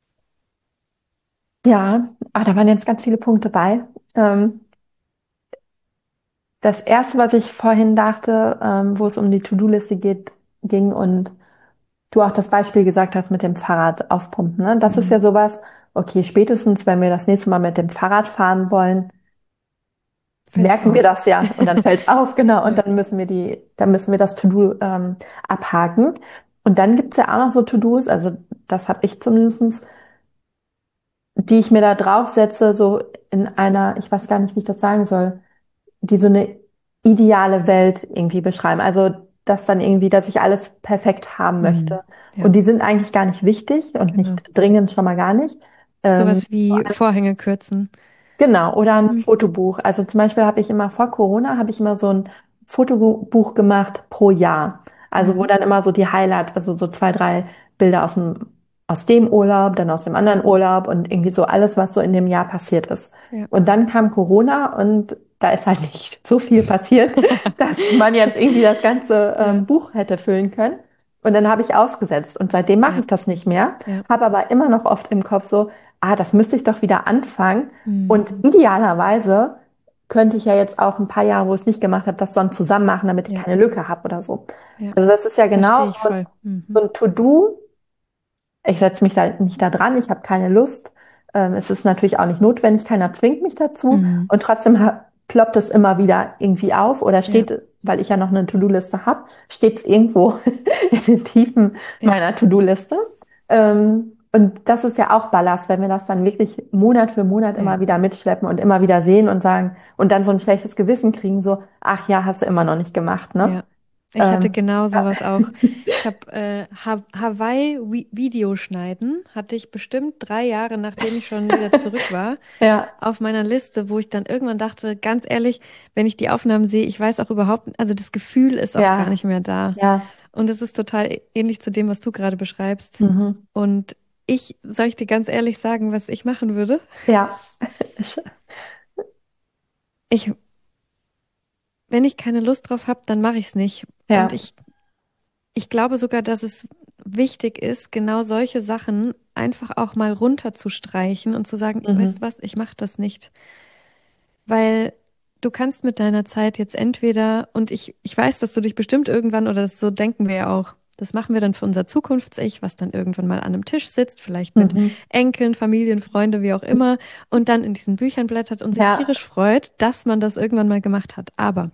Ja, ah, da waren jetzt ganz viele Punkte bei. Ähm, das erste, was ich vorhin dachte, ähm, wo es um die To-Do-Liste geht, ging und du auch das Beispiel gesagt hast mit dem Fahrrad aufpumpen, ne? Das ist Mhm. ja sowas, okay, spätestens, wenn wir das nächste Mal mit dem Fahrrad fahren wollen, Fällt's merken wir auf. das ja und dann fällt's auf, genau, und Ja. dann müssen wir die, dann müssen wir das To-Do ähm, abhaken. Und dann gibt's ja auch noch so To-Dos, also das habe ich zumindest, die ich mir da draufsetze, so in einer, ich weiß gar nicht, wie ich das sagen soll, die so eine ideale Welt irgendwie beschreiben. Also das dann irgendwie, dass ich alles perfekt haben Mhm. möchte. Und Ja, die sind eigentlich gar nicht wichtig und genau. nicht dringend schon mal gar nicht. Ähm, Sowas wie Vorhänge kürzen. Genau, oder ein Mhm. Fotobuch. Also zum Beispiel habe ich immer vor Corona, habe ich immer so ein Fotobuch gemacht pro Jahr. Also wo Mhm. dann immer so die Highlights, also so zwei, drei Bilder aus dem, aus dem Urlaub, dann aus dem anderen Urlaub und irgendwie so alles, was so in dem Jahr passiert ist. Ja. Und dann kam Corona und da ist halt nicht so viel passiert, dass man jetzt irgendwie das ganze Ja, ähm, Buch hätte füllen können. Und dann habe ich ausgesetzt und seitdem mache ja, ich das nicht mehr, ja. habe aber immer noch oft im Kopf so, ah, das müsste ich doch wieder anfangen. Mhm. Und idealerweise könnte ich ja jetzt auch ein paar Jahre, wo ich es nicht gemacht habe, das dann zusammen machen, damit ich Ja, keine Lücke habe oder so. ja. Also das ist ja genau Verstehe ich so ein, voll. Mhm. so ein To-Do. Ich setze mich da nicht da dran, ich habe keine Lust. Ähm, es ist natürlich auch nicht notwendig, keiner zwingt mich dazu. Mhm. Und trotzdem ha- ploppt es immer wieder irgendwie auf oder Ja, steht, weil ich ja noch eine To-Do-Liste habe, steht es irgendwo in den Tiefen ja, meiner To-Do-Liste. Ähm, und das ist ja auch Ballast, wenn wir das dann wirklich Monat für Monat ja, immer wieder mitschleppen und immer wieder sehen und sagen und dann so ein schlechtes Gewissen kriegen, so, ach ja, hast du immer noch nicht gemacht, ne? ja. Ich hatte Ähm, genau ja. sowas auch. Ich habe äh, ha Hawaii-Videoschneiden, hatte ich bestimmt drei Jahre, nachdem ich schon wieder zurück war, Ja, auf meiner Liste, wo ich dann irgendwann dachte, ganz ehrlich, wenn ich die Aufnahmen sehe, ich weiß auch überhaupt, also das Gefühl ist auch gar ja, nicht mehr da. ja. Und es ist total ähnlich zu dem, was du gerade beschreibst. Mhm. Und ich, soll ich dir ganz ehrlich sagen, was ich machen würde? Ja. Ich, wenn ich keine Lust drauf habe, dann mache ich es nicht. Und Ja. ich, ich glaube sogar, dass es wichtig ist, genau solche Sachen einfach auch mal runterzustreichen und zu sagen, weißt du Mhm. was, ich mache das nicht. Weil du kannst mit deiner Zeit jetzt entweder, und ich, ich weiß, dass du dich bestimmt irgendwann, oder das, so denken wir ja auch, Das machen wir dann für unser Zukunfts-Ich, was dann irgendwann mal an einem Tisch sitzt, vielleicht mit Mhm. Enkeln, Familien, Freunde, wie auch immer, und dann in diesen Büchern blättert und sich Ja. tierisch freut, dass man das irgendwann mal gemacht hat. Aber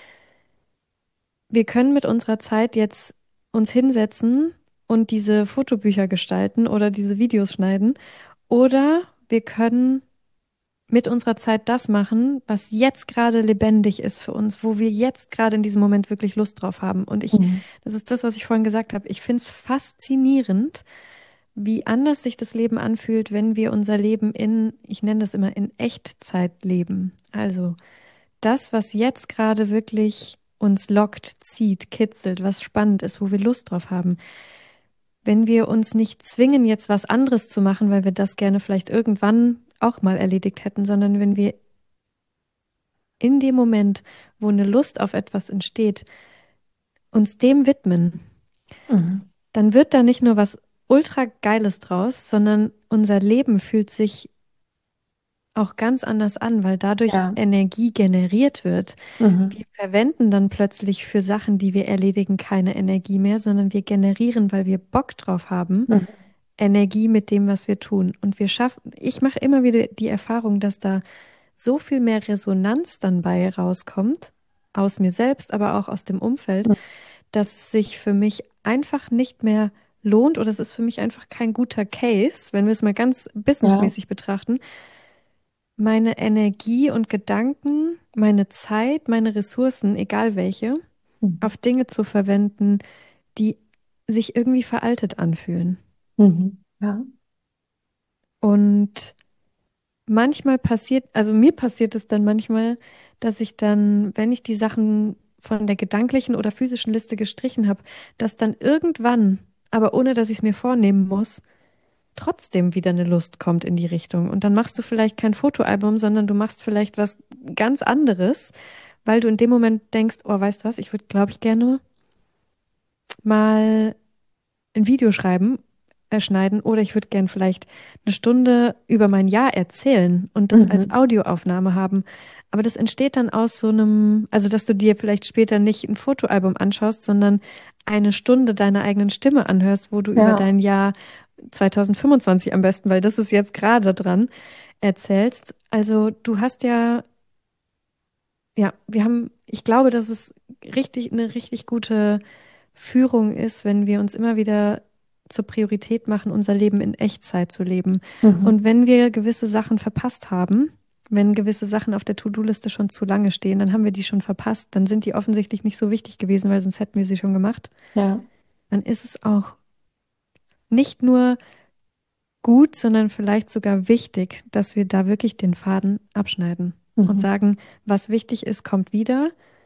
wir können mit unserer Zeit jetzt uns hinsetzen und diese Fotobücher gestalten oder diese Videos schneiden. Oder wir können mit unserer Zeit das machen, was jetzt gerade lebendig ist für uns, wo wir jetzt gerade in diesem Moment wirklich Lust drauf haben. Und ich, Mhm. das ist das, was ich vorhin gesagt habe. Ich finde es faszinierend, wie anders sich das Leben anfühlt, wenn wir unser Leben in, ich nenne das immer, in Echtzeit leben. Also das, was jetzt gerade wirklich uns lockt, zieht, kitzelt, was spannend ist, wo wir Lust drauf haben. Wenn wir uns nicht zwingen, jetzt was anderes zu machen, weil wir das gerne vielleicht irgendwann auch mal erledigt hätten, sondern wenn wir in dem Moment, wo eine Lust auf etwas entsteht, uns dem widmen, Mhm. dann wird da nicht nur was ultra Geiles draus, sondern unser Leben fühlt sich auch ganz anders an, weil dadurch Ja. Energie generiert wird. Mhm. Wir verwenden dann plötzlich für Sachen, die wir erledigen, keine Energie mehr, sondern wir generieren, weil wir Bock drauf haben, Mhm. Energie mit dem, was wir tun. Und wir schaffen, ich mache immer wieder die Erfahrung, dass da so viel mehr Resonanz dann bei rauskommt, aus mir selbst, aber auch aus dem Umfeld, Mhm. dass es sich für mich einfach nicht mehr lohnt oder es ist für mich einfach kein guter Case, wenn wir es mal ganz Ja. businessmäßig betrachten, meine Energie und Gedanken, meine Zeit, meine Ressourcen, egal welche, Mhm. auf Dinge zu verwenden, die sich irgendwie veraltet anfühlen. Mhm. Ja. Und manchmal passiert, also mir passiert es dann manchmal, dass ich dann, wenn ich die Sachen von der gedanklichen oder physischen Liste gestrichen habe, dass dann irgendwann, aber ohne dass ich es mir vornehmen muss, trotzdem wieder eine Lust kommt in die Richtung. Und dann machst du vielleicht kein Fotoalbum, sondern du machst vielleicht was ganz anderes, weil du in dem Moment denkst, oh, weißt du was, ich würde, glaube ich, gerne mal ein Video schreiben, äh, schneiden oder ich würde gern vielleicht eine Stunde über mein Jahr erzählen und das als Mhm. Audioaufnahme haben. Aber das entsteht dann aus so einem, also dass du dir vielleicht später nicht ein Fotoalbum anschaust, sondern eine Stunde deiner eigenen Stimme anhörst, wo du über Ja. dein Jahr zwanzig fünfundzwanzig am besten, weil das ist jetzt gerade dran, erzählst. Also du hast ja, ja, wir haben, ich glaube, dass es richtig, eine richtig gute Führung ist, wenn wir uns immer wieder zur Priorität machen, unser Leben in Echtzeit zu leben. Mhm. Und wenn wir gewisse Sachen verpasst haben, wenn gewisse Sachen auf der To-Do-Liste schon zu lange stehen, dann haben wir die schon verpasst, dann sind die offensichtlich nicht so wichtig gewesen, weil sonst hätten wir sie schon gemacht. Ja. Dann ist es auch nicht nur gut, sondern vielleicht sogar wichtig, dass wir da wirklich den Faden abschneiden und Mhm. sagen, was wichtig ist, kommt wieder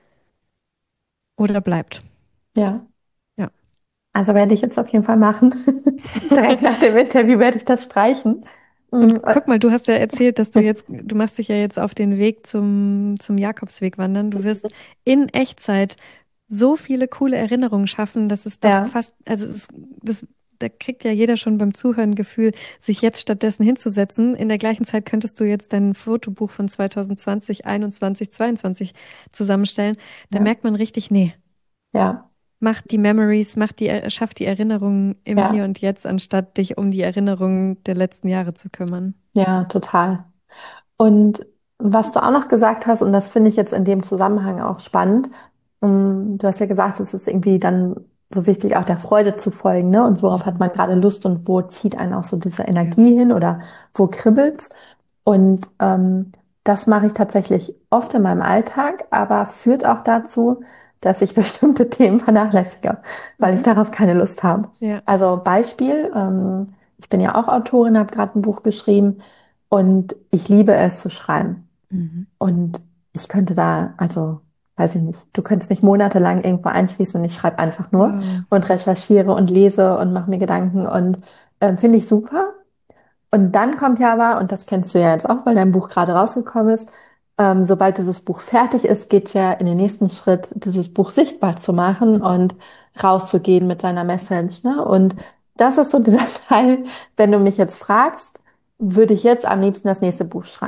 oder bleibt. Ja. Ja. Also werde ich jetzt auf jeden Fall machen. Direkt nach dem Interview werde ich das streichen. Und Mhm. guck mal, du hast ja erzählt, dass du jetzt, du machst dich ja jetzt auf den Weg zum, zum Jakobsweg wandern. Du wirst in Echtzeit so viele coole Erinnerungen schaffen, dass es doch Ja. fast, also es, das, da kriegt ja jeder schon beim Zuhören ein Gefühl, sich jetzt stattdessen hinzusetzen. In der gleichen Zeit könntest du jetzt dein Fotobuch von zwanzig zwanzig, einundzwanzig, zweiundzwanzig zusammenstellen. Da Ja. merkt man richtig, nee, Ja. mach die Memories, mach die, schaff die Erinnerungen im Hier Ja. und Jetzt, anstatt dich um die Erinnerungen der letzten Jahre zu kümmern. Ja, total. Und was du auch noch gesagt hast, und das finde ich jetzt in dem Zusammenhang auch spannend, ähm, du hast ja gesagt, es ist irgendwie dann so wichtig, auch der Freude zu folgen, ne? Und worauf hat Mhm. man gerade Lust und wo zieht einen auch so diese Ja. Energie hin oder wo kribbelt's? Und ähm, das mache ich tatsächlich oft in meinem Alltag, aber führt auch dazu, dass ich bestimmte Themen vernachlässige, weil ich Mhm. darauf keine Lust habe. Ja. Also Beispiel, ähm, ich bin ja auch Autorin, habe gerade ein Buch geschrieben und ich liebe es zu schreiben. Mhm. Und ich könnte da, also weiß ich nicht, du könntest mich monatelang irgendwo einschließen und ich schreibe einfach nur Wow. und recherchiere und lese und mache mir Gedanken und äh, finde ich super. Und dann kommt ja aber, und das kennst du ja jetzt auch, weil dein Buch gerade rausgekommen ist, ähm, sobald dieses Buch fertig ist, geht's ja in den nächsten Schritt, dieses Buch sichtbar zu machen und rauszugehen mit seiner Message, ne? Und das ist so dieser Teil, wenn du mich jetzt fragst, würde ich jetzt am liebsten das nächste Buch schreiben.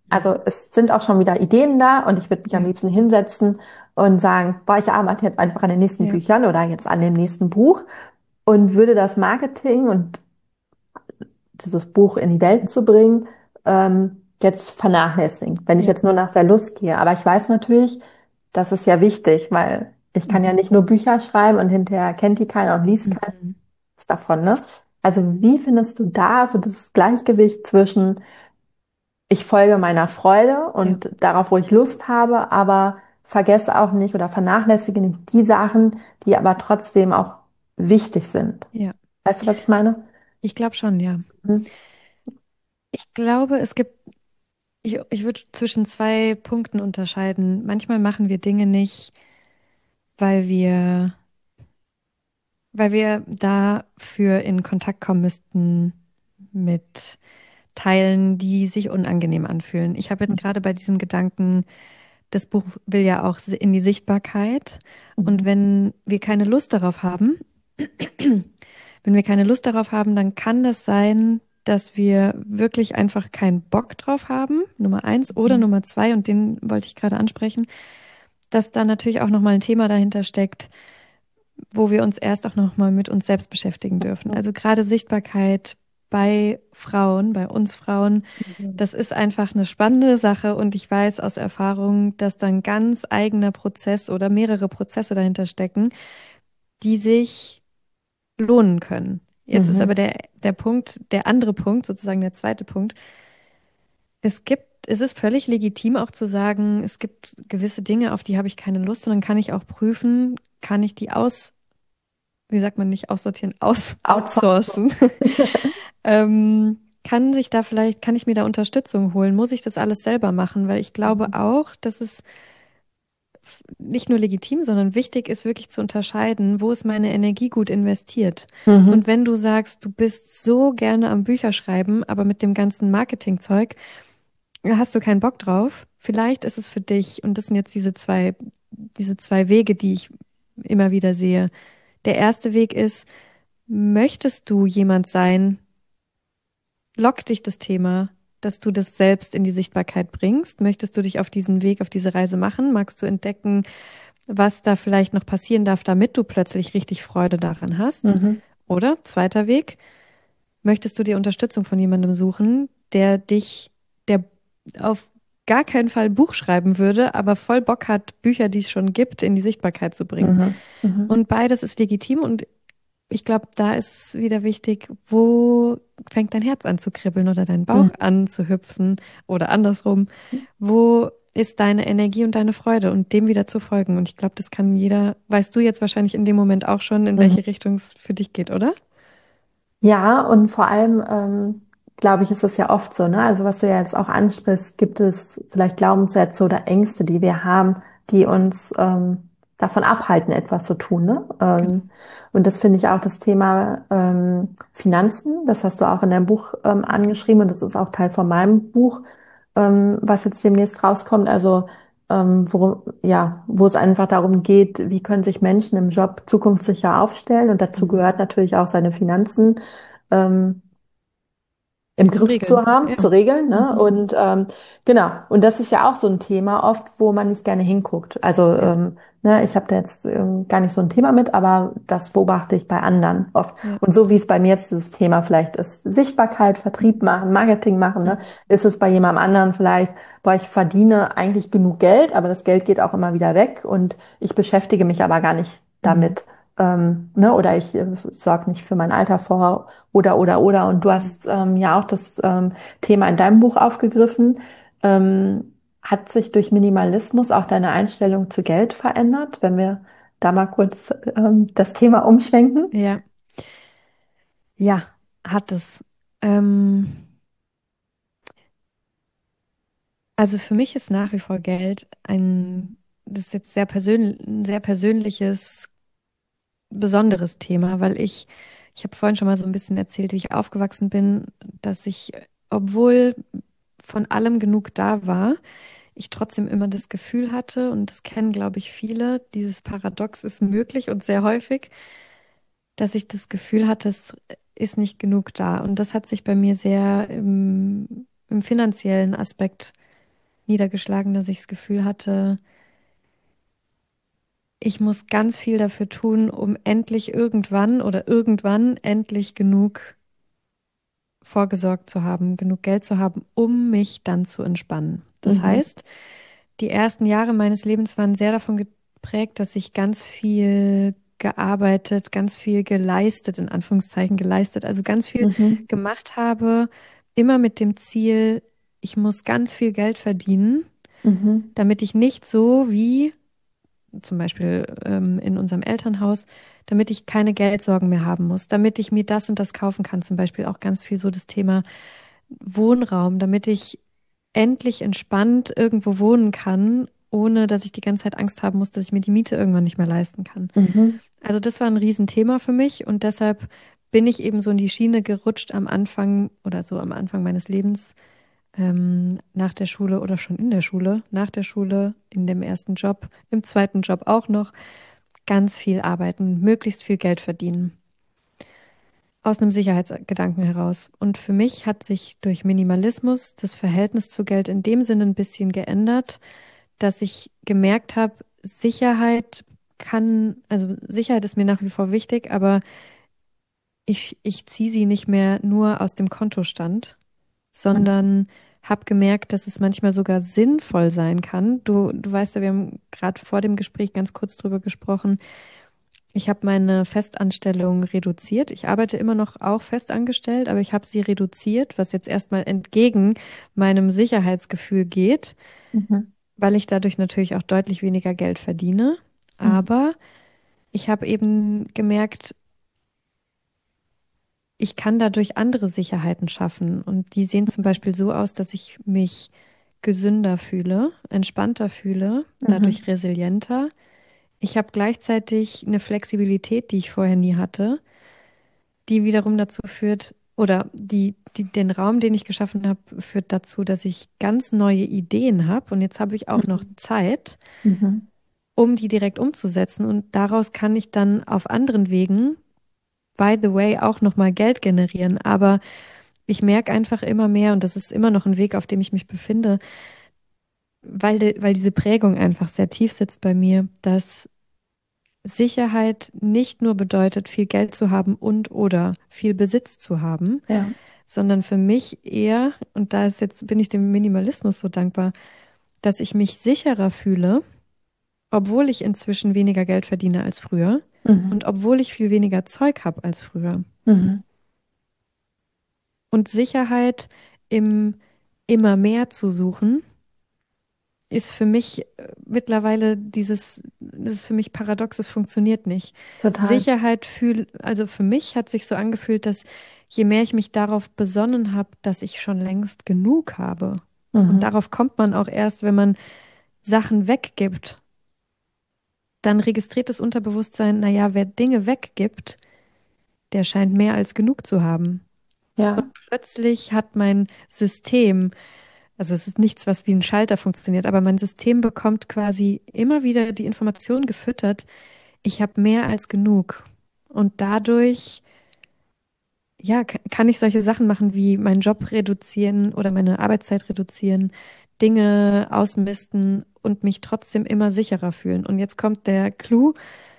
Also es sind auch schon wieder Ideen da und ich würde mich am Ja, liebsten hinsetzen und sagen, boah, ich arbeite jetzt einfach an den nächsten ja, Büchern oder jetzt an dem nächsten Buch und würde das Marketing und dieses Buch in die Welt zu bringen, ähm, jetzt vernachlässigen, wenn ich ja. jetzt nur nach der Lust gehe. Aber ich weiß natürlich, das ist ja wichtig, weil ich kann ja Mhm. nicht nur Bücher schreiben und hinterher kennt die keiner und liest keiner Mhm. davon, ne? Also wie findest du da so das Gleichgewicht zwischen ich folge meiner Freude Ja, und darauf, wo ich Lust habe, aber vergesse auch nicht oder vernachlässige nicht die Sachen, die aber trotzdem auch wichtig sind. ja. Weißt du, was ich meine? Ich glaube schon, ja. Mhm. Ich glaube, es gibt, ich, ich würde zwischen zwei Punkten unterscheiden. Manchmal machen wir Dinge nicht, weil wir, weil wir dafür in Kontakt kommen müssten mit Teilen, die sich unangenehm anfühlen. Ich habe jetzt gerade bei diesem Gedanken, das Buch will ja auch in die Sichtbarkeit. Und Mhm. wenn wir keine Lust darauf haben, wenn wir keine Lust darauf haben, dann kann das sein, dass wir wirklich einfach keinen Bock drauf haben, Nummer eins, oder Mhm. Nummer zwei, und den wollte ich gerade ansprechen, dass da natürlich auch nochmal ein Thema dahinter steckt, wo wir uns erst auch nochmal mit uns selbst beschäftigen dürfen. Also gerade Sichtbarkeit bei Frauen, bei uns Frauen, Mhm. das ist einfach eine spannende Sache und ich weiß aus Erfahrung, dass da ein ganz eigener Prozess oder mehrere Prozesse dahinter stecken, die sich lohnen können. Jetzt ist aber Mhm. der, der Punkt, der andere Punkt, sozusagen der zweite Punkt. Es gibt, es ist völlig legitim auch zu sagen, es gibt gewisse Dinge, auf die habe ich keine Lust und dann kann ich auch prüfen, kann ich die aus, wie sagt man nicht aussortieren, aus, Outsourcen. outsourcen. Ähm, kann sich da vielleicht, kann ich mir da Unterstützung holen? Muss ich das alles selber machen? Weil ich glaube Mhm. auch, dass es nicht nur legitim, sondern wichtig ist, wirklich zu unterscheiden, wo ist meine Energie gut investiert. Und Mhm. wenn du sagst, du bist so gerne am Bücherschreiben, aber mit dem ganzen Marketingzeug hast du keinen Bock drauf, vielleicht ist es für dich, und das sind jetzt diese zwei, diese zwei Wege, die ich immer wieder sehe. Der erste Weg ist, möchtest du jemand sein, lockt dich das Thema, dass du das selbst in die Sichtbarkeit bringst? Möchtest du dich auf diesen Weg, auf diese Reise machen? Magst du entdecken, was da vielleicht noch passieren darf, damit du plötzlich richtig Freude daran hast? Mhm. Oder zweiter Weg, möchtest du dir Unterstützung von jemandem suchen, der dich, der auf gar keinen Fall Buch schreiben würde, aber voll Bock hat, Bücher, die es schon gibt, in die Sichtbarkeit zu bringen. Mhm. Mhm. Und beides ist legitim und ich glaube, da ist es wieder wichtig, wo fängt dein Herz an zu kribbeln oder dein Bauch Mhm. an zu hüpfen oder andersrum. Wo ist deine Energie und deine Freude und dem wieder zu folgen? Und ich glaube, das kann jeder, weißt du jetzt wahrscheinlich in dem Moment auch schon, in Mhm. welche Richtung es für dich geht, oder? Ja, und vor allem, ähm, glaube ich, ist es ja oft so, ne? Also was du ja jetzt auch ansprichst, gibt es vielleicht Glaubenssätze oder Ängste, die wir haben, die uns ähm, davon abhalten, etwas zu tun, ne? Genau. Ähm, und das finde ich auch das Thema ähm, Finanzen, das hast du auch in deinem Buch ähm, angeschrieben und das ist auch Teil von meinem Buch, ähm, was jetzt demnächst rauskommt. Also ähm, wo, ja, wo es einfach darum geht, wie können sich Menschen im Job zukunftssicher aufstellen. Und dazu Mhm. gehört natürlich auch seine Finanzen ähm, im Zu Griff zu regeln. haben, Ja. zu regeln. Ne? Mhm. Und ähm, genau, und das ist ja auch so ein Thema oft, wo man nicht gerne hinguckt. Also Ja. ähm, ne, ich habe da jetzt ähm, gar nicht so ein Thema mit, aber das beobachte ich bei anderen oft. Ja. Und so wie es bei mir jetzt dieses Thema vielleicht ist, Sichtbarkeit, Vertrieb Mhm. machen, Marketing machen, ne, Mhm. ist es bei jemandem anderen vielleicht, boah, ich verdiene eigentlich genug Geld, aber das Geld geht auch immer wieder weg und ich beschäftige mich aber gar nicht Mhm. damit. Ähm, ne, oder ich äh, sorge nicht für mein Alter vor oder oder oder. Und du Mhm. hast ähm, ja auch das ähm, Thema in deinem Buch aufgegriffen. Ähm, hat sich durch Minimalismus auch deine Einstellung zu Geld verändert, wenn wir da mal kurz ähm, das Thema umschwenken? Ja. Ja, hat es. Ähm, also für mich ist nach wie vor Geld ein, das ist jetzt sehr persönlich, ein sehr persönliches, besonderes Thema, weil ich, ich habe vorhin schon mal so ein bisschen erzählt, wie ich aufgewachsen bin, dass ich, obwohl von allem genug da war, ich trotzdem immer das Gefühl hatte, und das kennen, glaube ich, viele, dieses Paradox ist möglich und sehr häufig, dass ich das Gefühl hatte, es ist nicht genug da. Und das hat sich bei mir sehr im, im finanziellen Aspekt niedergeschlagen, dass ich das Gefühl hatte, ich muss ganz viel dafür tun, um endlich irgendwann oder irgendwann endlich genug vorgesorgt zu haben, genug Geld zu haben, um mich dann zu entspannen. Das Mhm. heißt, die ersten Jahre meines Lebens waren sehr davon geprägt, dass ich ganz viel gearbeitet, ganz viel geleistet, in Anführungszeichen geleistet, also ganz viel Mhm. gemacht habe, immer mit dem Ziel, ich muss ganz viel Geld verdienen, Mhm. damit ich nicht so wie zum Beispiel ähm, in unserem Elternhaus, damit ich keine Geldsorgen mehr haben muss, damit ich mir das und das kaufen kann, zum Beispiel auch ganz viel so das Thema Wohnraum, damit ich endlich entspannt irgendwo wohnen kann, ohne dass ich die ganze Zeit Angst haben muss, dass ich mir die Miete irgendwann nicht mehr leisten kann. Mhm. Also das war ein Riesenthema für mich und deshalb bin ich eben so in die Schiene gerutscht am Anfang oder so am Anfang meines Lebens, ähm, nach der Schule oder schon in der Schule, nach der Schule, in dem ersten Job, im zweiten Job auch noch, ganz viel arbeiten, möglichst viel Geld verdienen. Aus einem Sicherheitsgedanken heraus. Und für mich hat sich durch Minimalismus das Verhältnis zu Geld in dem Sinne ein bisschen geändert, dass ich gemerkt habe, Sicherheit kann, also Sicherheit ist mir nach wie vor wichtig, aber ich, ich ziehe sie nicht mehr nur aus dem Kontostand, sondern habe gemerkt, dass es manchmal sogar sinnvoll sein kann. Du, du weißt ja, wir haben gerade vor dem Gespräch ganz kurz drüber gesprochen. Ich habe meine Festanstellung reduziert. Ich arbeite immer noch auch festangestellt, aber ich habe sie reduziert, was jetzt erstmal entgegen meinem Sicherheitsgefühl geht, Mhm. weil ich dadurch natürlich auch deutlich weniger Geld verdiene. Mhm. Aber ich habe eben gemerkt, ich kann dadurch andere Sicherheiten schaffen. Und die sehen zum Beispiel so aus, dass ich mich gesünder fühle, entspannter fühle, Mhm. dadurch resilienter. Ich habe gleichzeitig eine Flexibilität, die ich vorher nie hatte, die wiederum dazu führt, oder die, die, den Raum, den ich geschaffen habe, führt dazu, dass ich ganz neue Ideen habe. Und jetzt habe ich auch noch Mhm. Zeit, Mhm. um die direkt umzusetzen. Und daraus kann ich dann auf anderen Wegen, by the way, auch nochmal Geld generieren. Aber ich merke einfach immer mehr, und das ist immer noch ein Weg, auf dem ich mich befinde, weil, de, weil diese Prägung einfach sehr tief sitzt bei mir, dass Sicherheit nicht nur bedeutet, viel Geld zu haben und oder viel Besitz zu haben, Ja. sondern für mich eher, und da ist jetzt, bin ich dem Minimalismus so dankbar, dass ich mich sicherer fühle, obwohl ich inzwischen weniger Geld verdiene als früher Mhm. und obwohl ich viel weniger Zeug habe als früher. Mhm. Und Sicherheit im immer mehr zu suchen, ist für mich äh, mittlerweile dieses, das ist für mich paradox, es funktioniert nicht. Total. Sicherheit fühl, also für mich hat sich so angefühlt, dass je mehr ich mich darauf besonnen habe, dass ich schon längst genug habe. Und Mhm. darauf kommt man auch erst, wenn man Sachen weggibt. Dann registriert das Unterbewusstsein, naja, wer Dinge weggibt, der scheint mehr als genug zu haben. Ja. Plötzlich hat mein System, also es ist nichts, was wie ein Schalter funktioniert, aber mein System bekommt quasi immer wieder die Information gefüttert, ich habe mehr als genug. Und dadurch, ja, ka- kann ich solche Sachen machen wie meinen Job reduzieren oder meine Arbeitszeit reduzieren, Dinge ausmisten und mich trotzdem immer sicherer fühlen. Und jetzt kommt der Clou.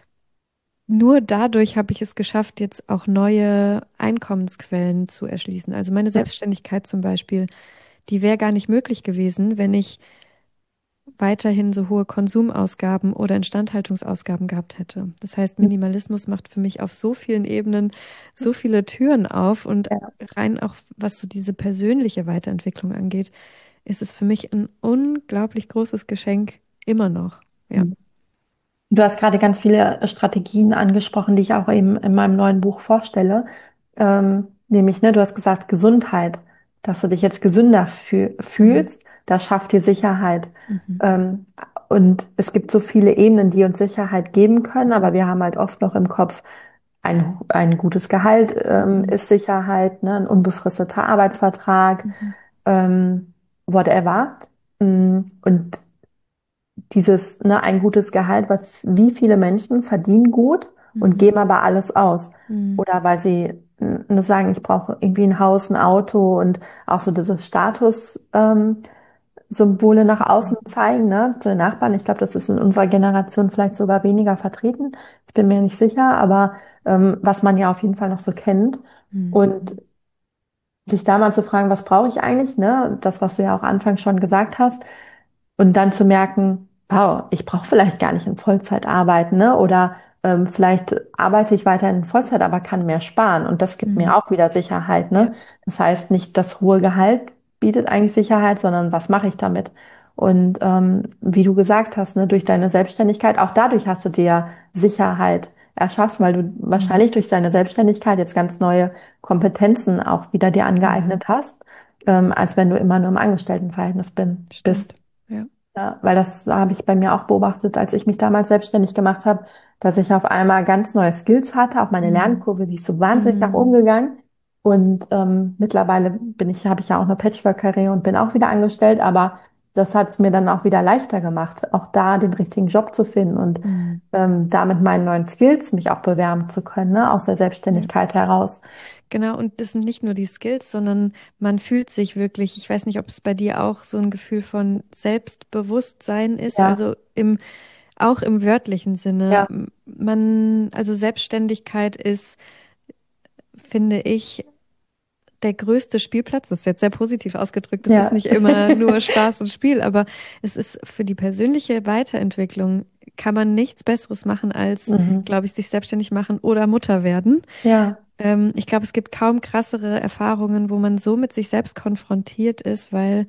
Nur dadurch habe ich es geschafft, jetzt auch neue Einkommensquellen zu erschließen. Also meine Selbstständigkeit zum Beispiel, die wäre gar nicht möglich gewesen, wenn ich weiterhin so hohe Konsumausgaben oder Instandhaltungsausgaben gehabt hätte. Das heißt, Minimalismus macht für mich auf so vielen Ebenen so viele Türen auf und Ja. rein auch was so diese persönliche Weiterentwicklung angeht, ist es für mich ein unglaublich großes Geschenk immer noch. Ja. Mhm. Du hast gerade ganz viele Strategien angesprochen, die ich auch eben in meinem neuen Buch vorstelle. Ähm, nämlich, ne, du hast gesagt, Gesundheit, dass du dich jetzt gesünder fühl Mhm. fühlst, das schafft dir Sicherheit. Mhm. Ähm, und es gibt so viele Ebenen, die uns Sicherheit geben können, aber wir haben halt oft noch im Kopf, ein, ein gutes Gehalt, ähm, Mhm. ist Sicherheit, ne, ein unbefristeter Arbeitsvertrag, Mhm. ähm, whatever. Mm, Und dieses, ne, ein gutes Gehalt, weil wie viele Menschen verdienen gut und Mhm. geben aber alles aus. Mhm. Oder weil sie ne, sagen, ich brauche irgendwie ein Haus, ein Auto und auch so diese Status, ähm, Symbole nach außen zeigen, ne, zu den Nachbarn. Ich glaube, das ist in unserer Generation vielleicht sogar weniger vertreten. Ich bin mir nicht sicher, aber ähm, was man ja auf jeden Fall noch so kennt. Mhm. Und sich da mal zu fragen, was brauche ich eigentlich, ne? Das, was du ja auch anfangs schon gesagt hast. Und dann zu merken, wow, ich brauche vielleicht gar nicht in Vollzeit arbeiten, ne? Oder ähm, vielleicht arbeite ich weiter in Vollzeit, aber kann mehr sparen. Und das gibt mir Mhm. auch wieder Sicherheit, Ja. ne? Das heißt, nicht das hohe Gehalt bietet eigentlich Sicherheit, sondern was mache ich damit? Und ähm, wie du gesagt hast, ne, durch deine Selbstständigkeit, auch dadurch hast du dir Sicherheit erschaffst, weil du Mhm. wahrscheinlich durch deine Selbstständigkeit jetzt ganz neue Kompetenzen auch wieder dir Genau. angeeignet hast, ähm, als wenn du immer nur im Angestelltenverhältnis bin, bist. Stimmt. Ja. Ja, weil das habe ich bei mir auch beobachtet, als ich mich damals selbstständig gemacht habe, dass ich auf einmal ganz neue Skills hatte. Auch meine Mhm. Lernkurve, die ist so wahnsinnig nach oben Mhm. gegangen. Und ähm, mittlerweile bin ich, habe ich ja auch eine Patchwork-Karriere und bin auch wieder angestellt, aber das hat es mir dann auch wieder leichter gemacht, auch da den richtigen Job zu finden und Mhm. ähm, da mit meinen neuen Skills mich auch bewerben zu können, ne, aus der Ja. Selbstständigkeit heraus. Genau, und das sind nicht nur die Skills, sondern man fühlt sich wirklich, ich weiß nicht, ob es bei dir auch so ein Gefühl von Selbstbewusstsein ist, Ja, also im, auch im wörtlichen Sinne. ja, Man, also Selbstständigkeit ist, finde ich, der größte Spielplatz. Das ist jetzt sehr positiv ausgedrückt. Es ist ja. nicht immer nur Spaß und Spiel, aber es ist für die persönliche Weiterentwicklung kann man nichts Besseres machen als, Mhm. glaube ich, sich selbstständig machen oder Mutter werden. Ja, Ähm, ich glaube, es gibt kaum krassere Erfahrungen, wo man so mit sich selbst konfrontiert ist, weil,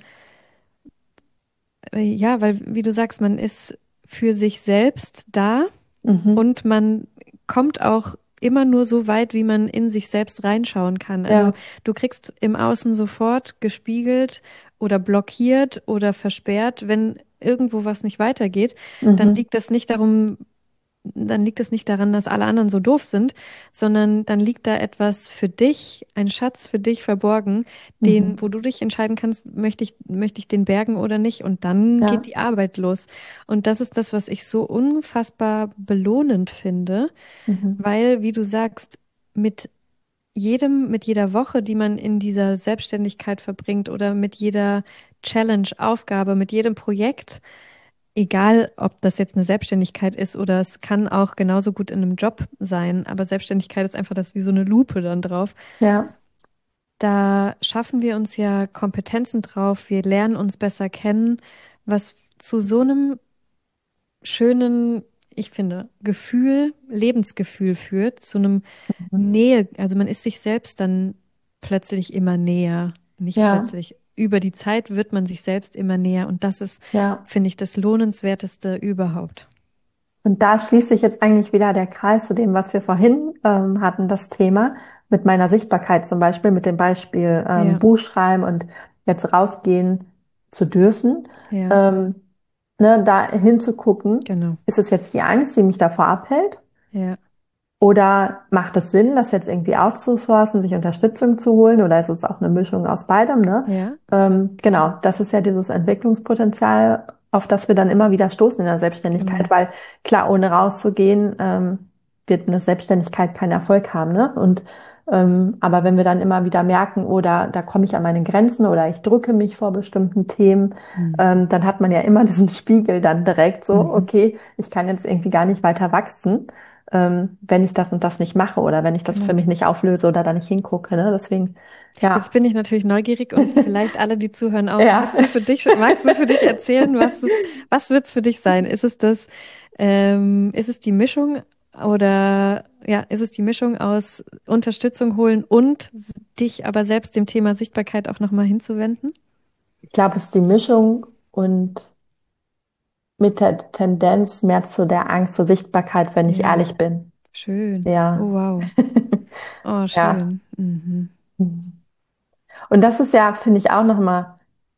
äh, ja, weil, wie du sagst, man ist für sich selbst da mhm. und man kommt auch immer nur so weit, wie man in sich selbst reinschauen kann. Also Ja, du kriegst im Außen sofort gespiegelt oder blockiert oder versperrt, wenn irgendwo was nicht weitergeht, dann mhm. liegt das nicht darum, dann liegt es nicht daran, dass alle anderen so doof sind, sondern dann liegt da etwas für dich, ein Schatz für dich verborgen, den, Mhm. wo du dich entscheiden kannst, möchte ich, möchte ich den bergen oder nicht? Und dann geht Ja, die Arbeit los. Und das ist das, was ich so unfassbar belohnend finde, mhm. weil, wie du sagst, mit jedem, mit jeder Woche, die man in dieser Selbstständigkeit verbringt oder mit jeder Challenge, Aufgabe, mit jedem Projekt, egal, ob das jetzt eine Selbstständigkeit ist oder es kann auch genauso gut in einem Job sein, aber Selbstständigkeit ist einfach das wie so eine Lupe dann drauf. Ja, Da schaffen wir uns ja Kompetenzen drauf, wir lernen uns besser kennen, was zu so einem schönen, ich finde, Gefühl, Lebensgefühl führt, zu einem mhm. Nähe, also man ist sich selbst dann plötzlich immer näher, nicht Ja, plötzlich. Über die Zeit wird man sich selbst immer näher und das ist, ja. finde ich, das Lohnenswerteste überhaupt. Und da schließt sich jetzt eigentlich wieder der Kreis zu dem, was wir vorhin ähm, hatten, das Thema mit meiner Sichtbarkeit zum Beispiel, mit dem Beispiel ähm, Ja, Buch schreiben und jetzt rausgehen zu dürfen, ja, ähm, ne, da hinzugucken, genau. ist es jetzt die Angst, die mich davor abhält? Ja, Oder macht es Sinn, das jetzt irgendwie outzusourcen, sich Unterstützung zu holen? Oder ist es auch eine Mischung aus beidem, ne? ja, Ähm, genau, das ist ja dieses Entwicklungspotenzial, auf das wir dann immer wieder stoßen in der genau. Selbstständigkeit, weil klar, ohne rauszugehen, ähm, wird eine Selbstständigkeit keinen Erfolg haben, ne? Und ähm, aber wenn wir dann immer wieder merken, oder da komme ich an meine Grenzen oder ich drücke mich vor bestimmten Themen, Mhm. ähm, dann hat man ja immer diesen Spiegel dann direkt so, Mhm. okay, ich kann jetzt irgendwie gar nicht weiter wachsen, ähm, wenn ich das und das nicht mache oder wenn ich das für Genau. mich nicht auflöse oder da nicht hingucke, ne? Deswegen, Jetzt ja. bin ich natürlich neugierig und vielleicht alle, die zuhören, auch. Ja. Hast du für dich, magst du für dich erzählen, was es, was wird's für dich sein? Ist es das, ähm, ist es die Mischung oder ja, ist es die Mischung aus Unterstützung holen und dich aber selbst dem Thema Sichtbarkeit auch nochmal hinzuwenden? Ich glaube, es ist die Mischung und mit der Tendenz mehr zu der Angst zur Sichtbarkeit, wenn ich Ja, ehrlich bin. schön. Oh, Ja. wow. Oh, Ja. schön. Mhm. Und das ist ja, finde ich, auch nochmal,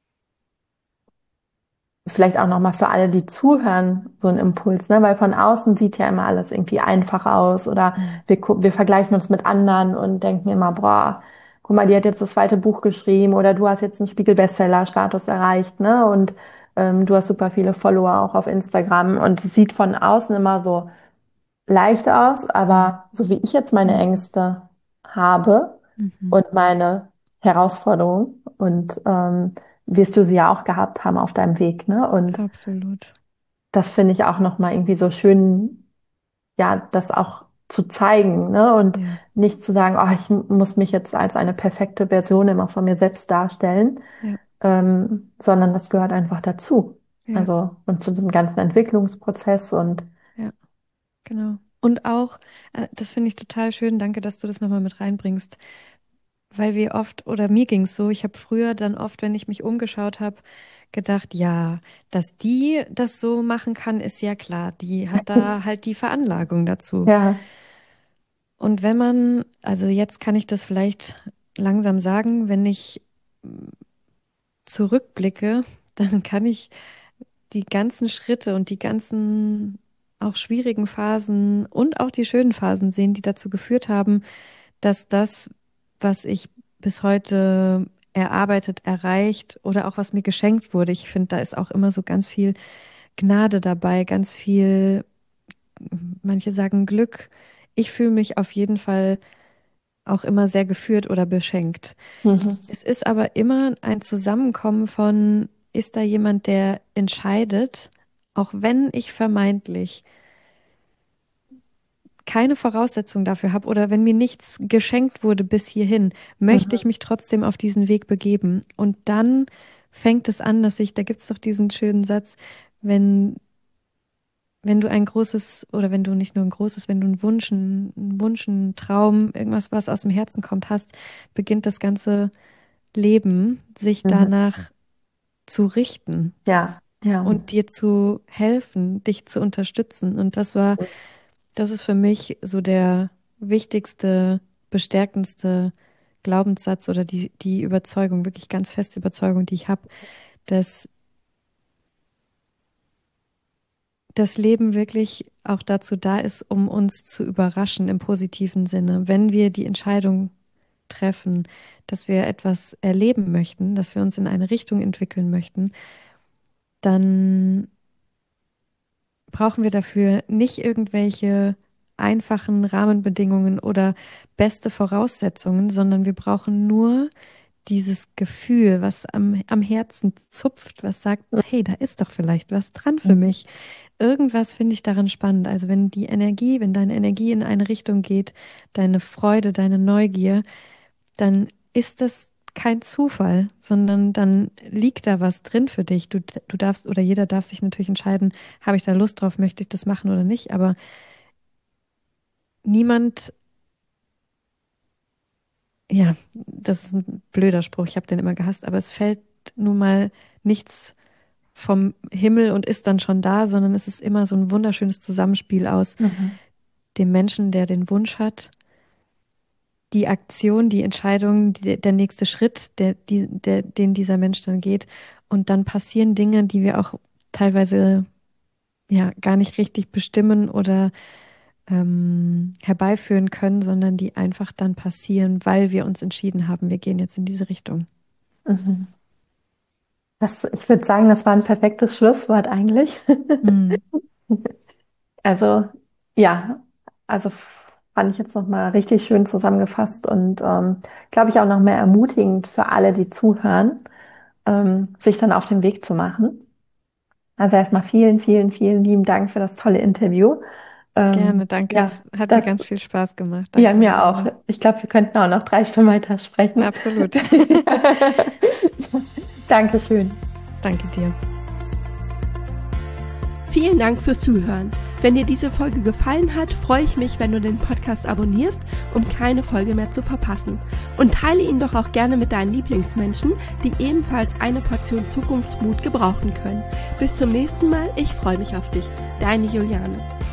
vielleicht auch nochmal für alle, die zuhören, so ein Impuls, ne? Weil von außen sieht ja immer alles irgendwie einfach aus oder Mhm. wir, gu- wir vergleichen uns mit anderen und denken immer, boah, guck mal, die hat jetzt das zweite Buch geschrieben oder du hast jetzt einen Spiegel-Bestseller-Status erreicht, ne? Und ähm, du hast super viele Follower auch auf Instagram und es sieht von außen immer so leicht aus, Mhm. aber so wie ich jetzt meine Ängste habe Mhm. und meine Herausforderungen und ähm, wirst du sie ja auch gehabt haben auf deinem Weg, ne? Und Absolut. das finde ich auch nochmal irgendwie so schön, ja, das auch zu zeigen, ne? Und Ja. nicht zu sagen, oh, ich muss mich jetzt als eine perfekte Version immer von mir selbst darstellen, Ja. ähm, sondern das gehört einfach dazu. Ja. Also, und zu diesem ganzen Entwicklungsprozess und Ja, genau. Und auch, äh, das finde ich total schön, danke, dass du das nochmal mit reinbringst, weil wir oft, oder mir ging es so, ich habe früher dann oft, wenn ich mich umgeschaut habe, gedacht, ja, dass die das so machen kann, ist ja klar, die hat da halt die Veranlagung dazu. ja, Und wenn man, also jetzt kann ich das vielleicht langsam sagen, wenn ich mm, zurückblicke, dann kann ich die ganzen Schritte und die ganzen auch schwierigen Phasen und auch die schönen Phasen sehen, die dazu geführt haben, dass das, was ich bis heute erarbeitet, erreicht oder auch was mir geschenkt wurde, ich finde, da ist auch immer so ganz viel Gnade dabei, ganz viel, manche sagen Glück. Ich fühle mich auf jeden Fall auch immer sehr geführt oder beschenkt. mhm. Es ist aber immer ein Zusammenkommen von, ist da jemand, der entscheidet, auch wenn ich vermeintlich keine Voraussetzung dafür habe oder wenn mir nichts geschenkt wurde bis hierhin, möchte ich Mhm. mich trotzdem auf diesen Weg begeben. Und dann fängt es an, dass ich, da gibt es doch diesen schönen Satz, wenn, wenn du ein großes, oder wenn du nicht nur ein großes, wenn du einen Wunsch, einen Wunsch, einen Traum, irgendwas, was aus dem Herzen kommt, hast, beginnt das ganze Leben sich Mhm. danach zu richten Ja, ja, und dir zu helfen, dich zu unterstützen. Und das war, das ist für mich so der wichtigste, bestärkendste Glaubenssatz oder die, die Überzeugung, wirklich ganz feste Überzeugung, die ich habe, dass das Leben wirklich auch dazu da ist, um uns zu überraschen im positiven Sinne. Wenn wir die Entscheidung treffen, dass wir etwas erleben möchten, dass wir uns in eine Richtung entwickeln möchten, dann brauchen wir dafür nicht irgendwelche einfachen Rahmenbedingungen oder beste Voraussetzungen, sondern wir brauchen nur dieses Gefühl, was am, am Herzen zupft, was sagt, hey, da ist doch vielleicht was dran für mhm. mich. Irgendwas finde ich daran spannend. Also wenn die Energie, wenn deine Energie in eine Richtung geht, deine Freude, deine Neugier, dann ist das kein Zufall, sondern dann liegt da was drin für dich. Du, du darfst oder jeder darf sich natürlich entscheiden, habe ich da Lust drauf, möchte ich das machen oder nicht, aber niemand, ja, das ist ein blöder Spruch, ich habe den immer gehasst, aber es fällt nun mal nichts vom Himmel und ist dann schon da, sondern es ist immer so ein wunderschönes Zusammenspiel aus Mhm. dem Menschen, der den Wunsch hat, die Aktion, die Entscheidung, die, der nächste Schritt, der, die, der, den dieser Mensch dann geht. Und dann passieren Dinge, die wir auch teilweise ja gar nicht richtig bestimmen oder ähm, herbeiführen können, sondern die einfach dann passieren, weil wir uns entschieden haben, wir gehen jetzt in diese Richtung. Mhm. Das, ich würde sagen, das war ein perfektes Schlusswort eigentlich. Hm, Also ja, also fand ich jetzt nochmal richtig schön zusammengefasst und ähm, glaube ich auch noch mehr ermutigend für alle, die zuhören, ähm, sich dann auf den Weg zu machen. Also erstmal vielen, vielen, vielen lieben Dank für das tolle Interview. gerne, Ähm, danke. ja, Es hat mir das, ganz viel Spaß gemacht. ja, Danke, mir auch. Marianne. Ich glaube, wir könnten auch noch drei Stunden weiter sprechen. Absolut. Dankeschön. Danke dir. Vielen Dank fürs Zuhören. Wenn dir diese Folge gefallen hat, freue ich mich, wenn du den Podcast abonnierst, um keine Folge mehr zu verpassen. Und teile ihn doch auch gerne mit deinen Lieblingsmenschen, die ebenfalls eine Portion Zukunftsmut gebrauchen können. Bis zum nächsten Mal, ich freue mich auf dich. Deine Juliane.